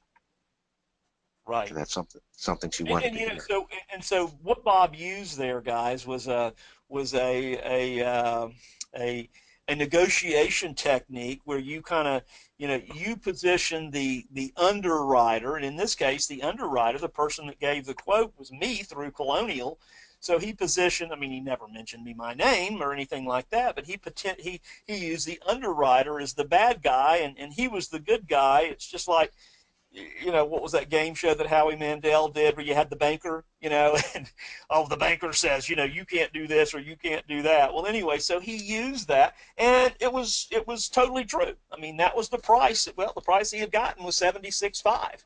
Right. and that's something something she And, wanted and to you know, hear. so and so what Bob used there, guys, was a was a a uh, a a negotiation technique where you kind of, you know, you position the the underwriter, and in this case, the underwriter, the person that gave the quote, was me through Colonial. So he positioned. I mean, he never mentioned me my name or anything like that, but he he he used the underwriter as the bad guy, and and he was the good guy. It's just like, you know, what was that game show that Howie Mandel did where you had the banker, you know, and oh, the banker says, you know, you can't do this or you can't do that. Well, anyway, so he used that, and it was it was totally true. I mean, that was the price. Well, the price he had gotten was seventy-six point five.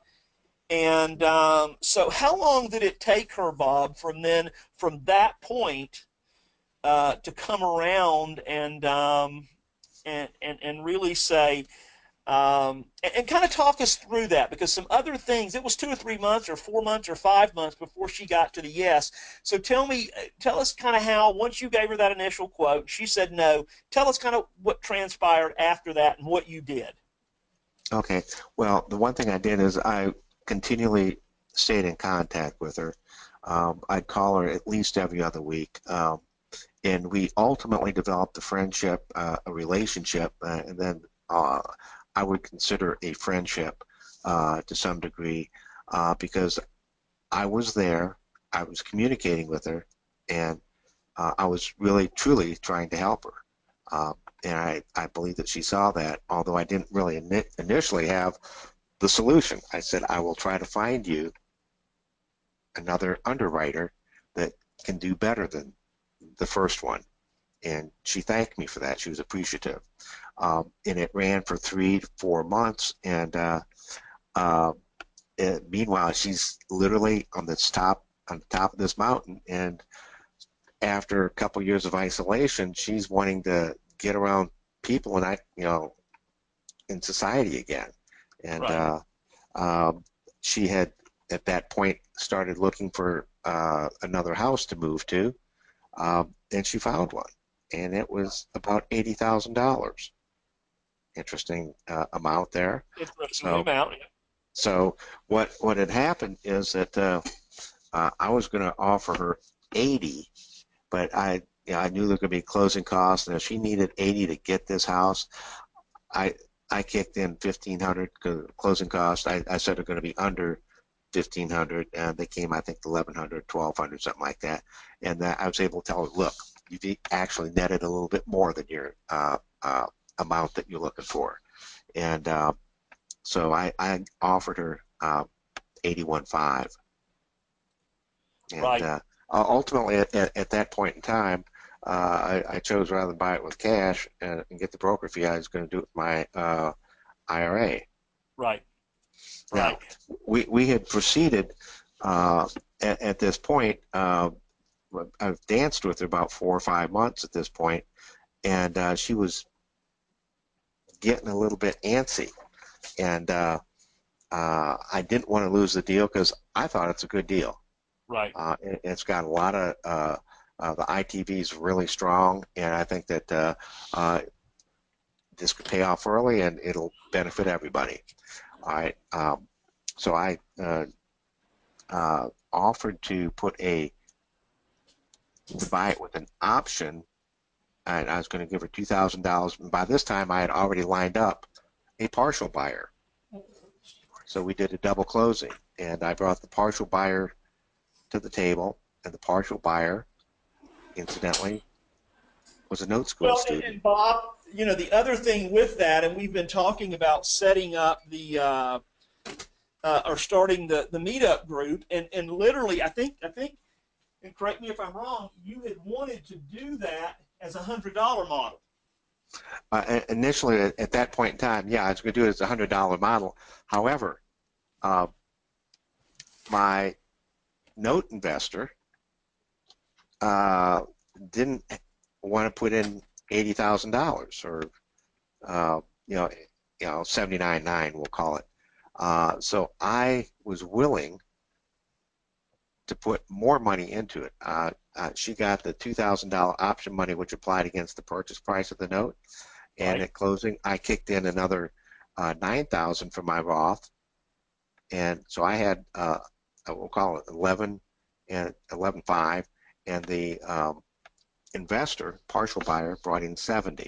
And um, so how long did it take her, Bob, from then, from that point uh, to come around and, um, and, and, and really say, um, and, and kind of talk us through that, because some other things, it was two or three months or four months or five months before she got to the yes. So tell me, tell us kind of how, once you gave her that initial quote, she said no, tell us kind of what transpired after that and what you did. Okay. Well, the one thing I did is I continually stayed in contact with her. Um, I'd call her at least every other week. Um, and we ultimately developed a friendship, uh, a relationship, uh, and then uh, I would consider a friendship uh, to some degree, uh, because I was there, I was communicating with her, and uh, I was really, truly trying to help her. Um, and I, I believe that she saw that, although I didn't really ini initially have the solution. I said, I will try to find you another underwriter that can do better than the first one. And she thanked me for that. She was appreciative. Um, and it ran for three to four months. And uh, uh, it, meanwhile, she's literally on the top on the top of this mountain. And after a couple years of isolation, she's wanting to get around people and I, you know, in society again. And Right. uh, um, she had at that point started looking for uh, another house to move to, um, and she found one, and it was about eighty thousand dollars. Interesting uh, amount there. Interesting So, amount. so what what had happened is that uh, uh, I was going to offer her eighty, but I you know, I knew there were going to be closing costs, and if she needed eighty to get this house, I I kicked in fifteen hundred closing costs. I, I said they're going to be under fifteen hundred, and they came, I think, eleven hundred, twelve hundred, something like that. And that I was able to tell her, look, you've actually netted a little bit more than your uh, uh, amount that you're looking for. And uh, so I, I offered her uh, eighty-one point five. And Right. uh, uh, ultimately, at, at, at that point in time, uh, I, I chose rather than buy it with cash and, and get the broker fee, I was going to do it with my uh, I R A. Right. Now, Right. we, we had proceeded uh, at, at this point. Uh, I've danced with her about four or five months at this point, and uh, she was getting a little bit antsy, and uh, uh, I didn't want to lose the deal because I thought it's a good deal. Right. Uh, it, it's got a lot of uh, uh, the I T V is really strong, and I think that uh, uh, this could pay off early, and it'll benefit everybody. All right. Um, so I uh, uh, offered to put a to buy it with an option, and I was going to give her two thousand dollars. And by this time, I had already lined up a partial buyer. So we did a double closing, and I brought the partial buyer to the table, and the partial buyer, incidentally, was a note school Well, and, student. and Bob, you know, the other thing with that, and we've been talking about setting up the uh, uh, or starting the the meetup group, and and literally, I think I think, and correct me if I'm wrong, you had wanted to do that as a hundred dollar model. Uh, initially, at, at that point in time, yeah, I was going to do it as a hundred dollar model. However, uh, my note investor uh, didn't want to put in eighty thousand dollars, or uh, you know, you know, seventy nine nine, we'll call it. Uh, so I was willing to put more money into it. Uh, uh, she got the two thousand dollar option money, which applied against the purchase price of the note, and Right. at closing, I kicked in another uh, nine thousand for my Roth, and so I had uh, we'll call it eleven and eleven five, and the um, investor, partial buyer, brought in seventy.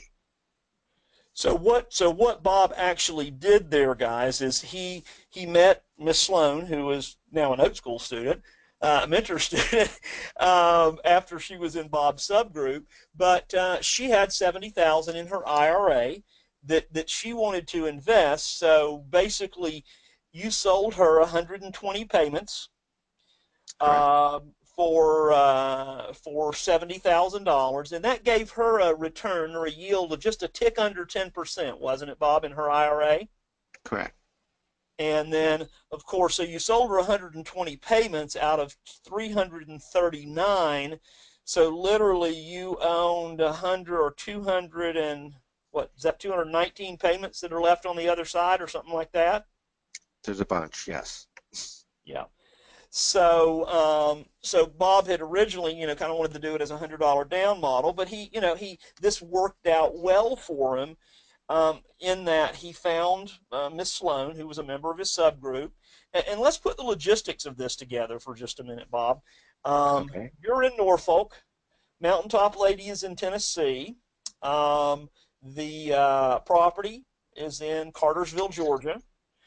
So what so what Bob actually did there, guys, is he he met Miss Sloan, who is now a note school student, uh, mentor student, um, after she was in Bob's subgroup. But uh, she had seventy thousand in her I R A that that she wanted to invest. So basically, you sold her one hundred twenty payments. Correct. Uh, for uh, for seventy thousand dollars, and that gave her a return or a yield of just a tick under ten percent, wasn't it, Bob, in her I R A? Correct. And then, of course, so you sold her one hundred twenty payments out of three hundred thirty-nine. So literally, you owned one hundred or two hundred and what is that? two hundred nineteen payments that are left on the other side, or something like that. There's a bunch, yes. Yeah. So, um, so Bob had originally, you know, kind of wanted to do it as a hundred dollar down model, but he, you know, he this worked out well for him, um, in that he found uh, Miss Sloan, who was a member of his subgroup, and, and let's put the logistics of this together for just a minute, Bob. Um, Okay. you're in Norfolk, Mountaintop Lady is in Tennessee, um, the uh, property is in Cartersville, Georgia.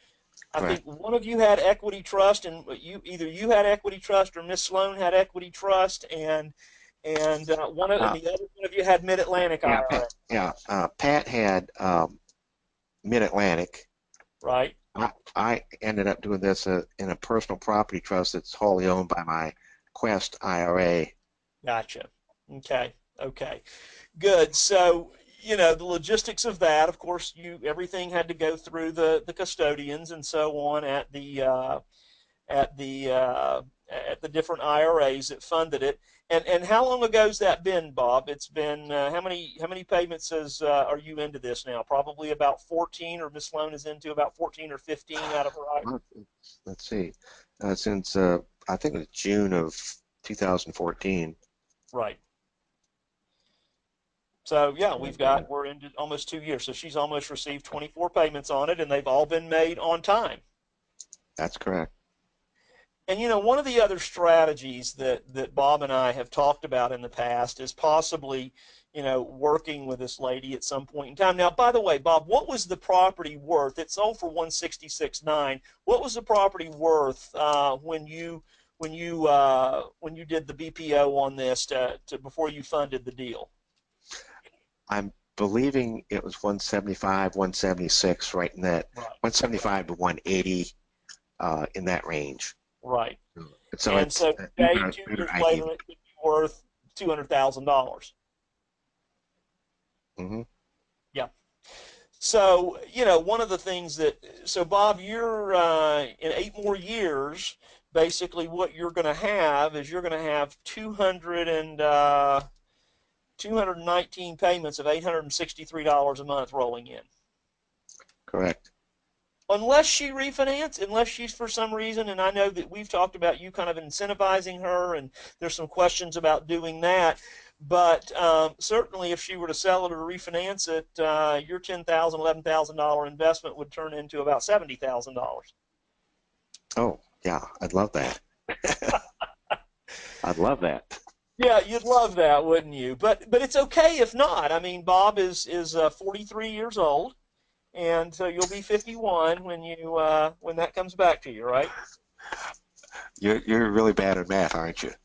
I Correct. think one of you had equity trust, and you either you had equity trust or Miss Sloan had equity trust, and and uh, one of and Uh, the other one of you had Mid Atlantic yeah, I R A, Pat, yeah. Uh, Pat had um, Mid-Atlantic. right? I, I ended up doing this uh, in a personal property trust that's wholly owned by my Quest I R A. Gotcha. Okay. Okay. Good. So, you know, the logistics of that, of course, you everything had to go through the the custodians and so on at the uh, at the uh, at the different I R As that funded it. And and how long ago's that been, Bob? It's been uh, how many how many payments is, uh, are you into this now? Probably about fourteen, or Miss Sloan is into about fourteen or fifteen out of her. Well, let's see. Uh, since uh, I think it was June of two thousand fourteen. Right. So yeah, we've And, uh, got we're into almost two years. So she's almost received twenty-four payments on it, and they've all been made on time. That's correct. And you know, one of the other strategies that that Bob and I have talked about in the past is possibly, you know, working with this lady at some point in time. Now, by the way, Bob, what was the property worth? It sold for one sixty-six nine. What was the property worth uh, when you when you uh, when you did the B P O on this to, to before you funded the deal? I'm believing it was one seventy-five, one seventy-six, right in that Right. one seventy-five to one eighty, uh, in that range. Right. So And it's so uh, today, even a two better years idea. later, it could be worth two hundred thousand dollars. Hmm. Yeah. So, you know, one of the things that, so Bob, you're uh, in eight more years, basically what you're going to have is you're going to have two hundred and uh, two hundred nineteen payments of eight hundred sixty-three dollars a month rolling in. Correct. Unless she refinance, unless she's for some reason, and I know that we've talked about you kind of incentivizing her, and there's some questions about doing that. But um, certainly, if she were to sell it or refinance it, uh, your ten thousand dollars, eleven thousand dollars investment would turn into about seventy thousand dollars. Oh, yeah, I'd love that. I'd love that. Yeah, you'd love that, wouldn't you? But but it's okay if not. I mean, Bob is is uh, forty-three years old, and so you'll be fifty-one when you uh, when that comes back to you, right? You're you're really bad at math, aren't you?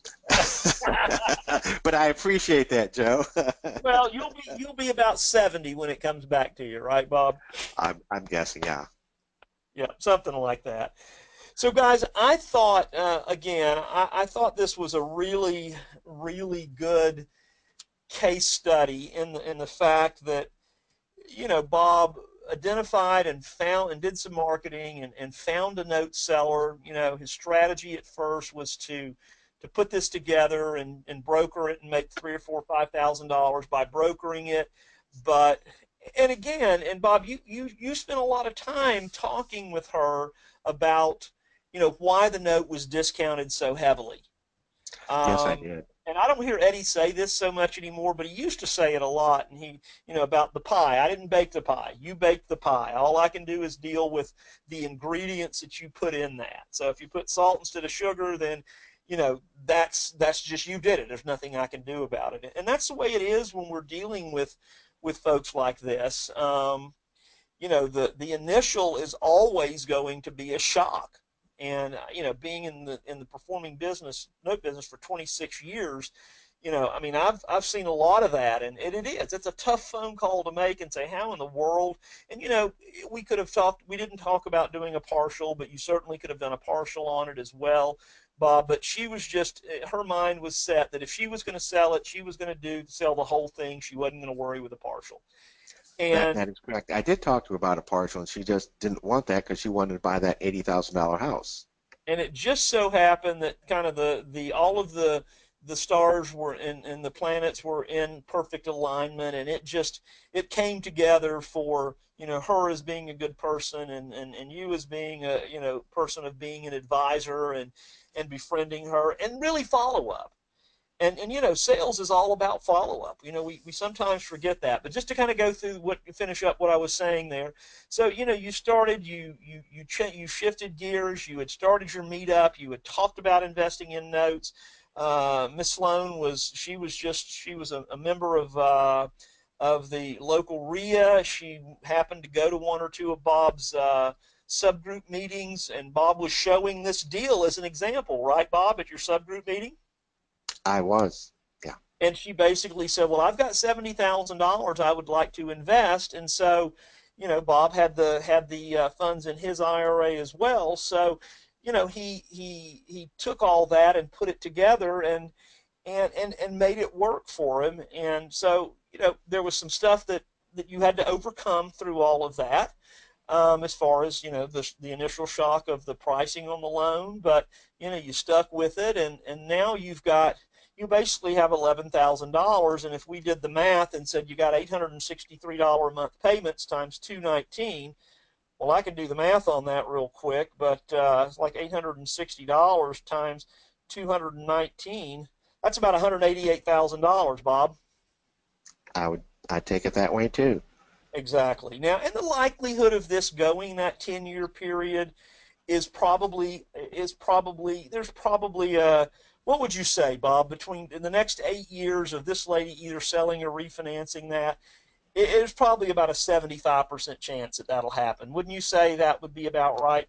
But I appreciate that, Joe. Well, you'll be you'll be about seventy when it comes back to you, right, Bob? I'm I'm guessing, yeah. Yeah, something like that. So, guys, I thought uh, again, I, I thought this was a really, really good case study in the in the fact that you know Bob identified and found and did some marketing and, and found a note seller. You know, his strategy at first was to to put this together and, and broker it and make three or four, five thousand dollars by brokering it. But and again, and Bob, you you you spent a lot of time talking with her about you know why the note was discounted so heavily. Yes, I Um, did. and I don't hear Eddie say this so much anymore, but he used to say it a lot. And he, you know, about the pie. I didn't bake the pie. You baked the pie. All I can do is deal with the ingredients that you put in that. So if you put salt instead of sugar, then, you know, that's that's just you did it. There's nothing I can do about it. And that's the way it is when we're dealing with with folks like this. Um, you know, the the initial is always going to be a shock. And uh, you know, being in the in the performing business, note business for twenty-six years, you know, I mean, I've I've seen a lot of that, and it, it is. It's a tough phone call to make and say, how in the world? And you know, we could have talked. We didn't talk about doing a partial, but you certainly could have done a partial on it as well, Bob. But she was just her mind was set that if she was going to sell it, she was going to do sell the whole thing. She wasn't going to worry with a partial. That And that is correct. I did talk to her about a partial, and she just didn't want that because she wanted to buy that eighty thousand dollar house. and it just so happened that kind of the the all of the the stars were in and the planets were in perfect alignment, and it just it came together for you know her as being a good person, and and, and you as being a you know person of being an advisor and and befriending her and really follow up. And, and you know, sales is all about follow up. You know, we, we sometimes forget that. But just to kind of go through what finish up what I was saying there. So you know, you started, you you you ch- you shifted gears. You had started your meetup. You had talked about investing in notes. Uh, Miss Sloan was she was just she was a, a member of uh, of the local R I A. She happened to go to one or two of Bob's uh, subgroup meetings, and Bob was showing this deal as an example, right, Bob, at your subgroup meeting? I was. Yeah. And she basically said, well, I've got seventy thousand dollars I would like to invest. And so, you know, Bob had the had the uh, funds in his I R A as well. So, you know, he he he took all that and put it together and and and and made it work for him. And so, you know, there was some stuff that that you had to overcome through all of that. Um, as far as you know, the the initial shock of the pricing on the loan, but you know, you stuck with it, and and now you've got you basically have eleven thousand dollars, and if we did the math and said you got eight hundred sixty-three dollars a month payments times two hundred nineteen, well, I can do the math on that real quick, but uh, it's like eight hundred sixty dollars times two hundred nineteen. That's about one hundred eighty-eight thousand dollars, Bob. I would. I take it that way too. Exactly. Now, and the likelihood of this going that ten-year period is probably is probably there's probably a what would you say, Bob, between in the next eight years of this lady either selling or refinancing that, it, it's probably about a seventy-five percent chance that that'll happen. Wouldn't you say that would be about right?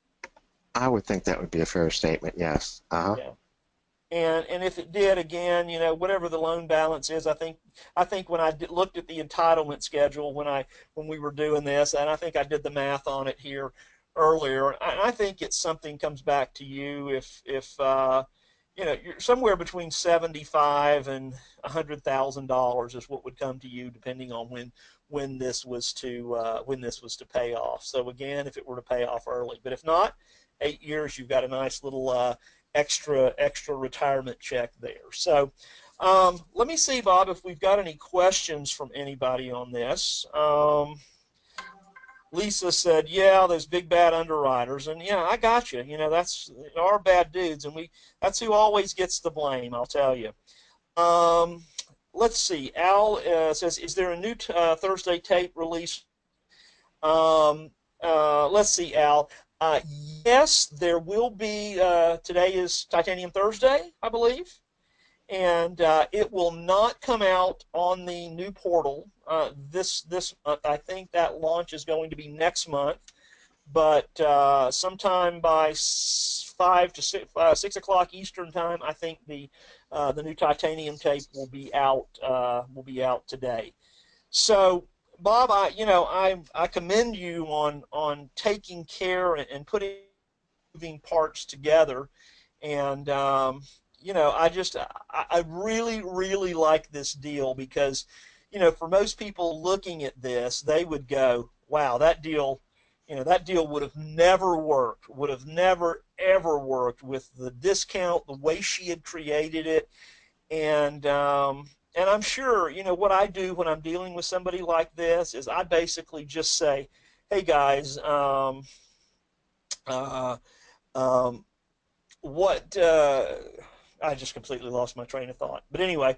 I would think that would be a fair statement. Yes. Uh huh. Yeah. And and if it did, again, you know, whatever the loan balance is, I think I think when I did, looked at the entitlement schedule when I when we were doing this, and I think I did the math on it here earlier, I, I think it's something comes back to you if if uh, you know you're somewhere between seventy five and a hundred thousand dollars is what would come to you, depending on when when this was to uh, when this was to pay off. So again, if it were to pay off early, but if not, eight years, you've got a nice little uh, extra extra retirement check there. So. Um, let me see, Bob, if we've got any questions from anybody on this. Um, Lisa said, "Yeah, those big bad underwriters," and yeah, I got you. You know, that's our bad dudes, and we that's who always gets the blame. I'll tell you. Um, let's see. Al uh, says, "Is there a new t- uh, Thursday tape release?" Um, uh, let's see, Al. Uh, yes, there will be. Uh, today is Titanium Thursday, I believe, and uh, it will not come out on the new portal uh, this this month. I think that launch is going to be next month, but uh, sometime by five to six, uh, six o'clock Eastern time, I think the uh, the new Titanium tape will be out uh, will be out today. So, Bob, I you know I I commend you on on taking care and, and putting moving parts together, and um, you know I just I, I really really like this deal because you know for most people looking at this, they would go, wow, that deal, you know that deal would have never worked, would have never ever worked with the discount, the way she had created it, and um, and I'm sure you know what I do when I'm dealing with somebody like this is I basically just say, hey guys, um, uh, um, what uh, I just completely lost my train of thought. But anyway,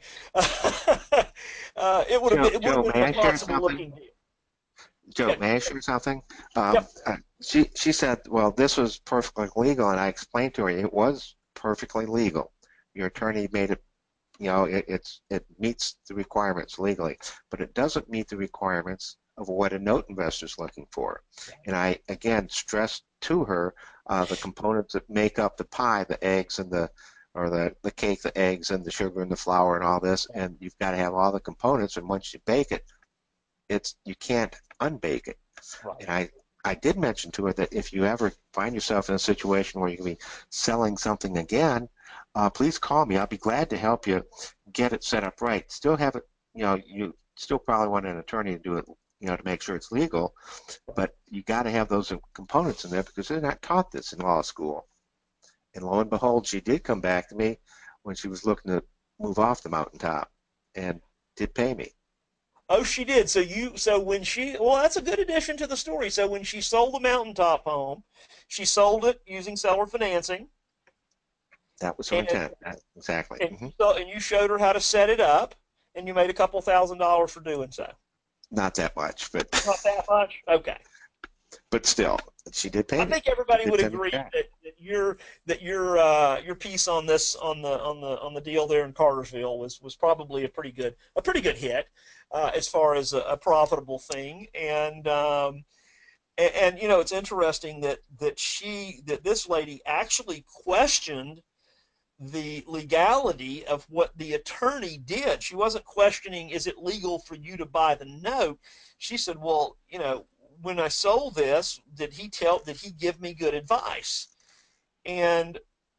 uh, it would have Joe, been it would have Joe, been may an I share impossible something? looking deal. Joe, Yeah, may I share something? Um, yep, uh, she she said, well, this was perfectly legal, and I explained to her it was perfectly legal. Your attorney made it, you know, it, it's it meets the requirements legally, but it doesn't meet the requirements of what a note investor is looking for. And I again stressed to her uh, the components that make up the pie, the eggs and the or the, the cake, the eggs and the sugar and the flour and all this, and you've got to have all the components, and once you bake it, it's you can't unbake it. right. And I I did mention to her that if you ever find yourself in a situation where you can be selling something again, uh, please call me. I'll be glad to help you get it set up right. Still have it, you know, you still probably want an attorney to do it, you know, to make sure it's legal, but you got to have those components in there because they're not taught this in law school. And lo and behold, she did come back to me when she was looking to move off the mountaintop and did pay me. Oh, she did. So you so when she well, that's a good addition to the story. So when she sold the mountaintop home, she sold it using seller financing, That was her and intent. Exactly. and Hmm. you saw, and you showed her how to set it up, and you made a couple thousand dollars for doing so. Not that much, but Not that much. Okay. but still, she did pay I me. think She everybody did would send me agree a check. that, that your that your uh, your piece on this on the on the on the deal there in Cartersville was was probably a pretty good a pretty good hit uh, as far as a, a profitable thing. And, um, and and you know it's interesting that that she that this lady actually questioned the legality of what the attorney did. She wasn't questioning, is it legal for you to buy the note? She said, well, you know, when I sold this, did he tell, did he give me good advice? And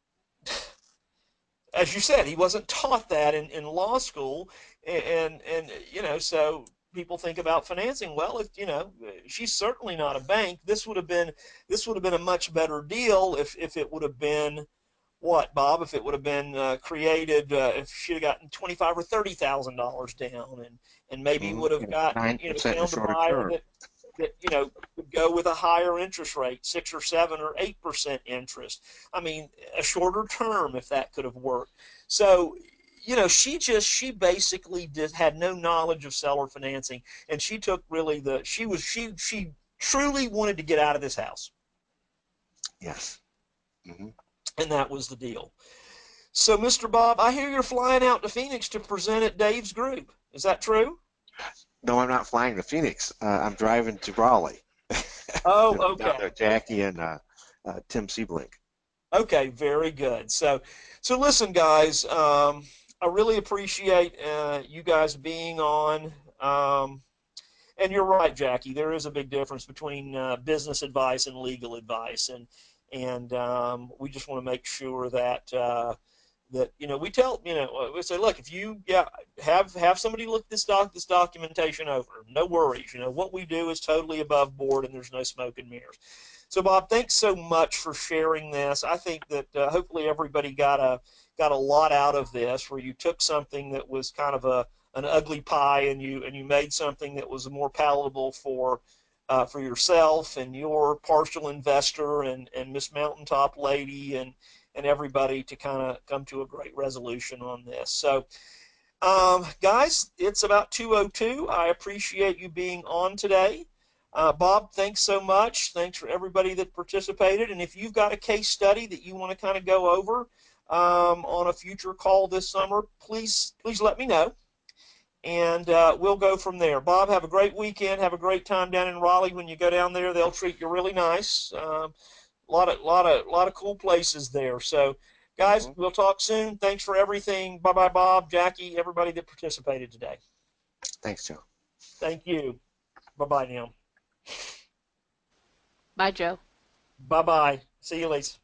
as you said, he wasn't taught that in, in law school. And, and, you know, so people think about financing. Well, if, you know, she's certainly not a bank. This would have been, this would have been a much better deal if, if it would have been, what, Bob, if it would have been uh, created, uh, if she'd have gotten twenty-five or thirty thousand dollars down, and and maybe Mm-hmm. would have Yeah, gotten, nine you know, percent in a found a shorter buyer term. that that you know would go with a higher interest rate, six or seven or eight percent interest. I mean, a shorter term if that could have worked. So, you know, she just she basically did had no knowledge of seller financing, and she took really the she was she she truly wanted to get out of this house, Yes. Hmm. and that was the deal. So, Mister Bob, I hear you're flying out to Phoenix to present at Dave's group. Is that true? No, I'm not flying to Phoenix. Uh, I'm driving to Raleigh. Oh, Down okay. there, Jackie and uh, uh, Tim Sieblink. Okay, very good. So, so listen, guys. Um, I really appreciate uh, you guys being on. Um, and you're right, Jackie. There is a big difference between uh, business advice and legal advice, and and um, we just want to make sure that uh, that you know we tell you know we say, look, if you yeah have have somebody look this doc this documentation over. No worries. You know what we do is totally above board, and there's no smoke and mirrors. So, Bob, thanks so much for sharing this. I think that uh, hopefully everybody got a got a lot out of this, where you took something that was kind of a an ugly pie, and you and you made something that was more palatable for uh, for yourself and your partial investor and and Miss Mountaintop Lady and and everybody to kind of come to a great resolution on this. So, um, guys, it's about two oh two. I appreciate you being on today. Uh, Bob, thanks so much. Thanks for everybody that participated. And if you've got a case study that you want to kind of go over um, on a future call this summer, please please let me know, and uh, we'll go from there. Bob, have a great weekend. Have a great time down in Raleigh. When you go down there, they'll treat you really nice. Um, a lot of lot of lot of cool places there. So, guys, Mhm. we'll talk soon. Thanks for everything. Bye bye, Bob, Jackie, everybody that participated today. Thanks, Joe. Thank you. Bye bye now. Bye, Joe. Bye bye. See you later.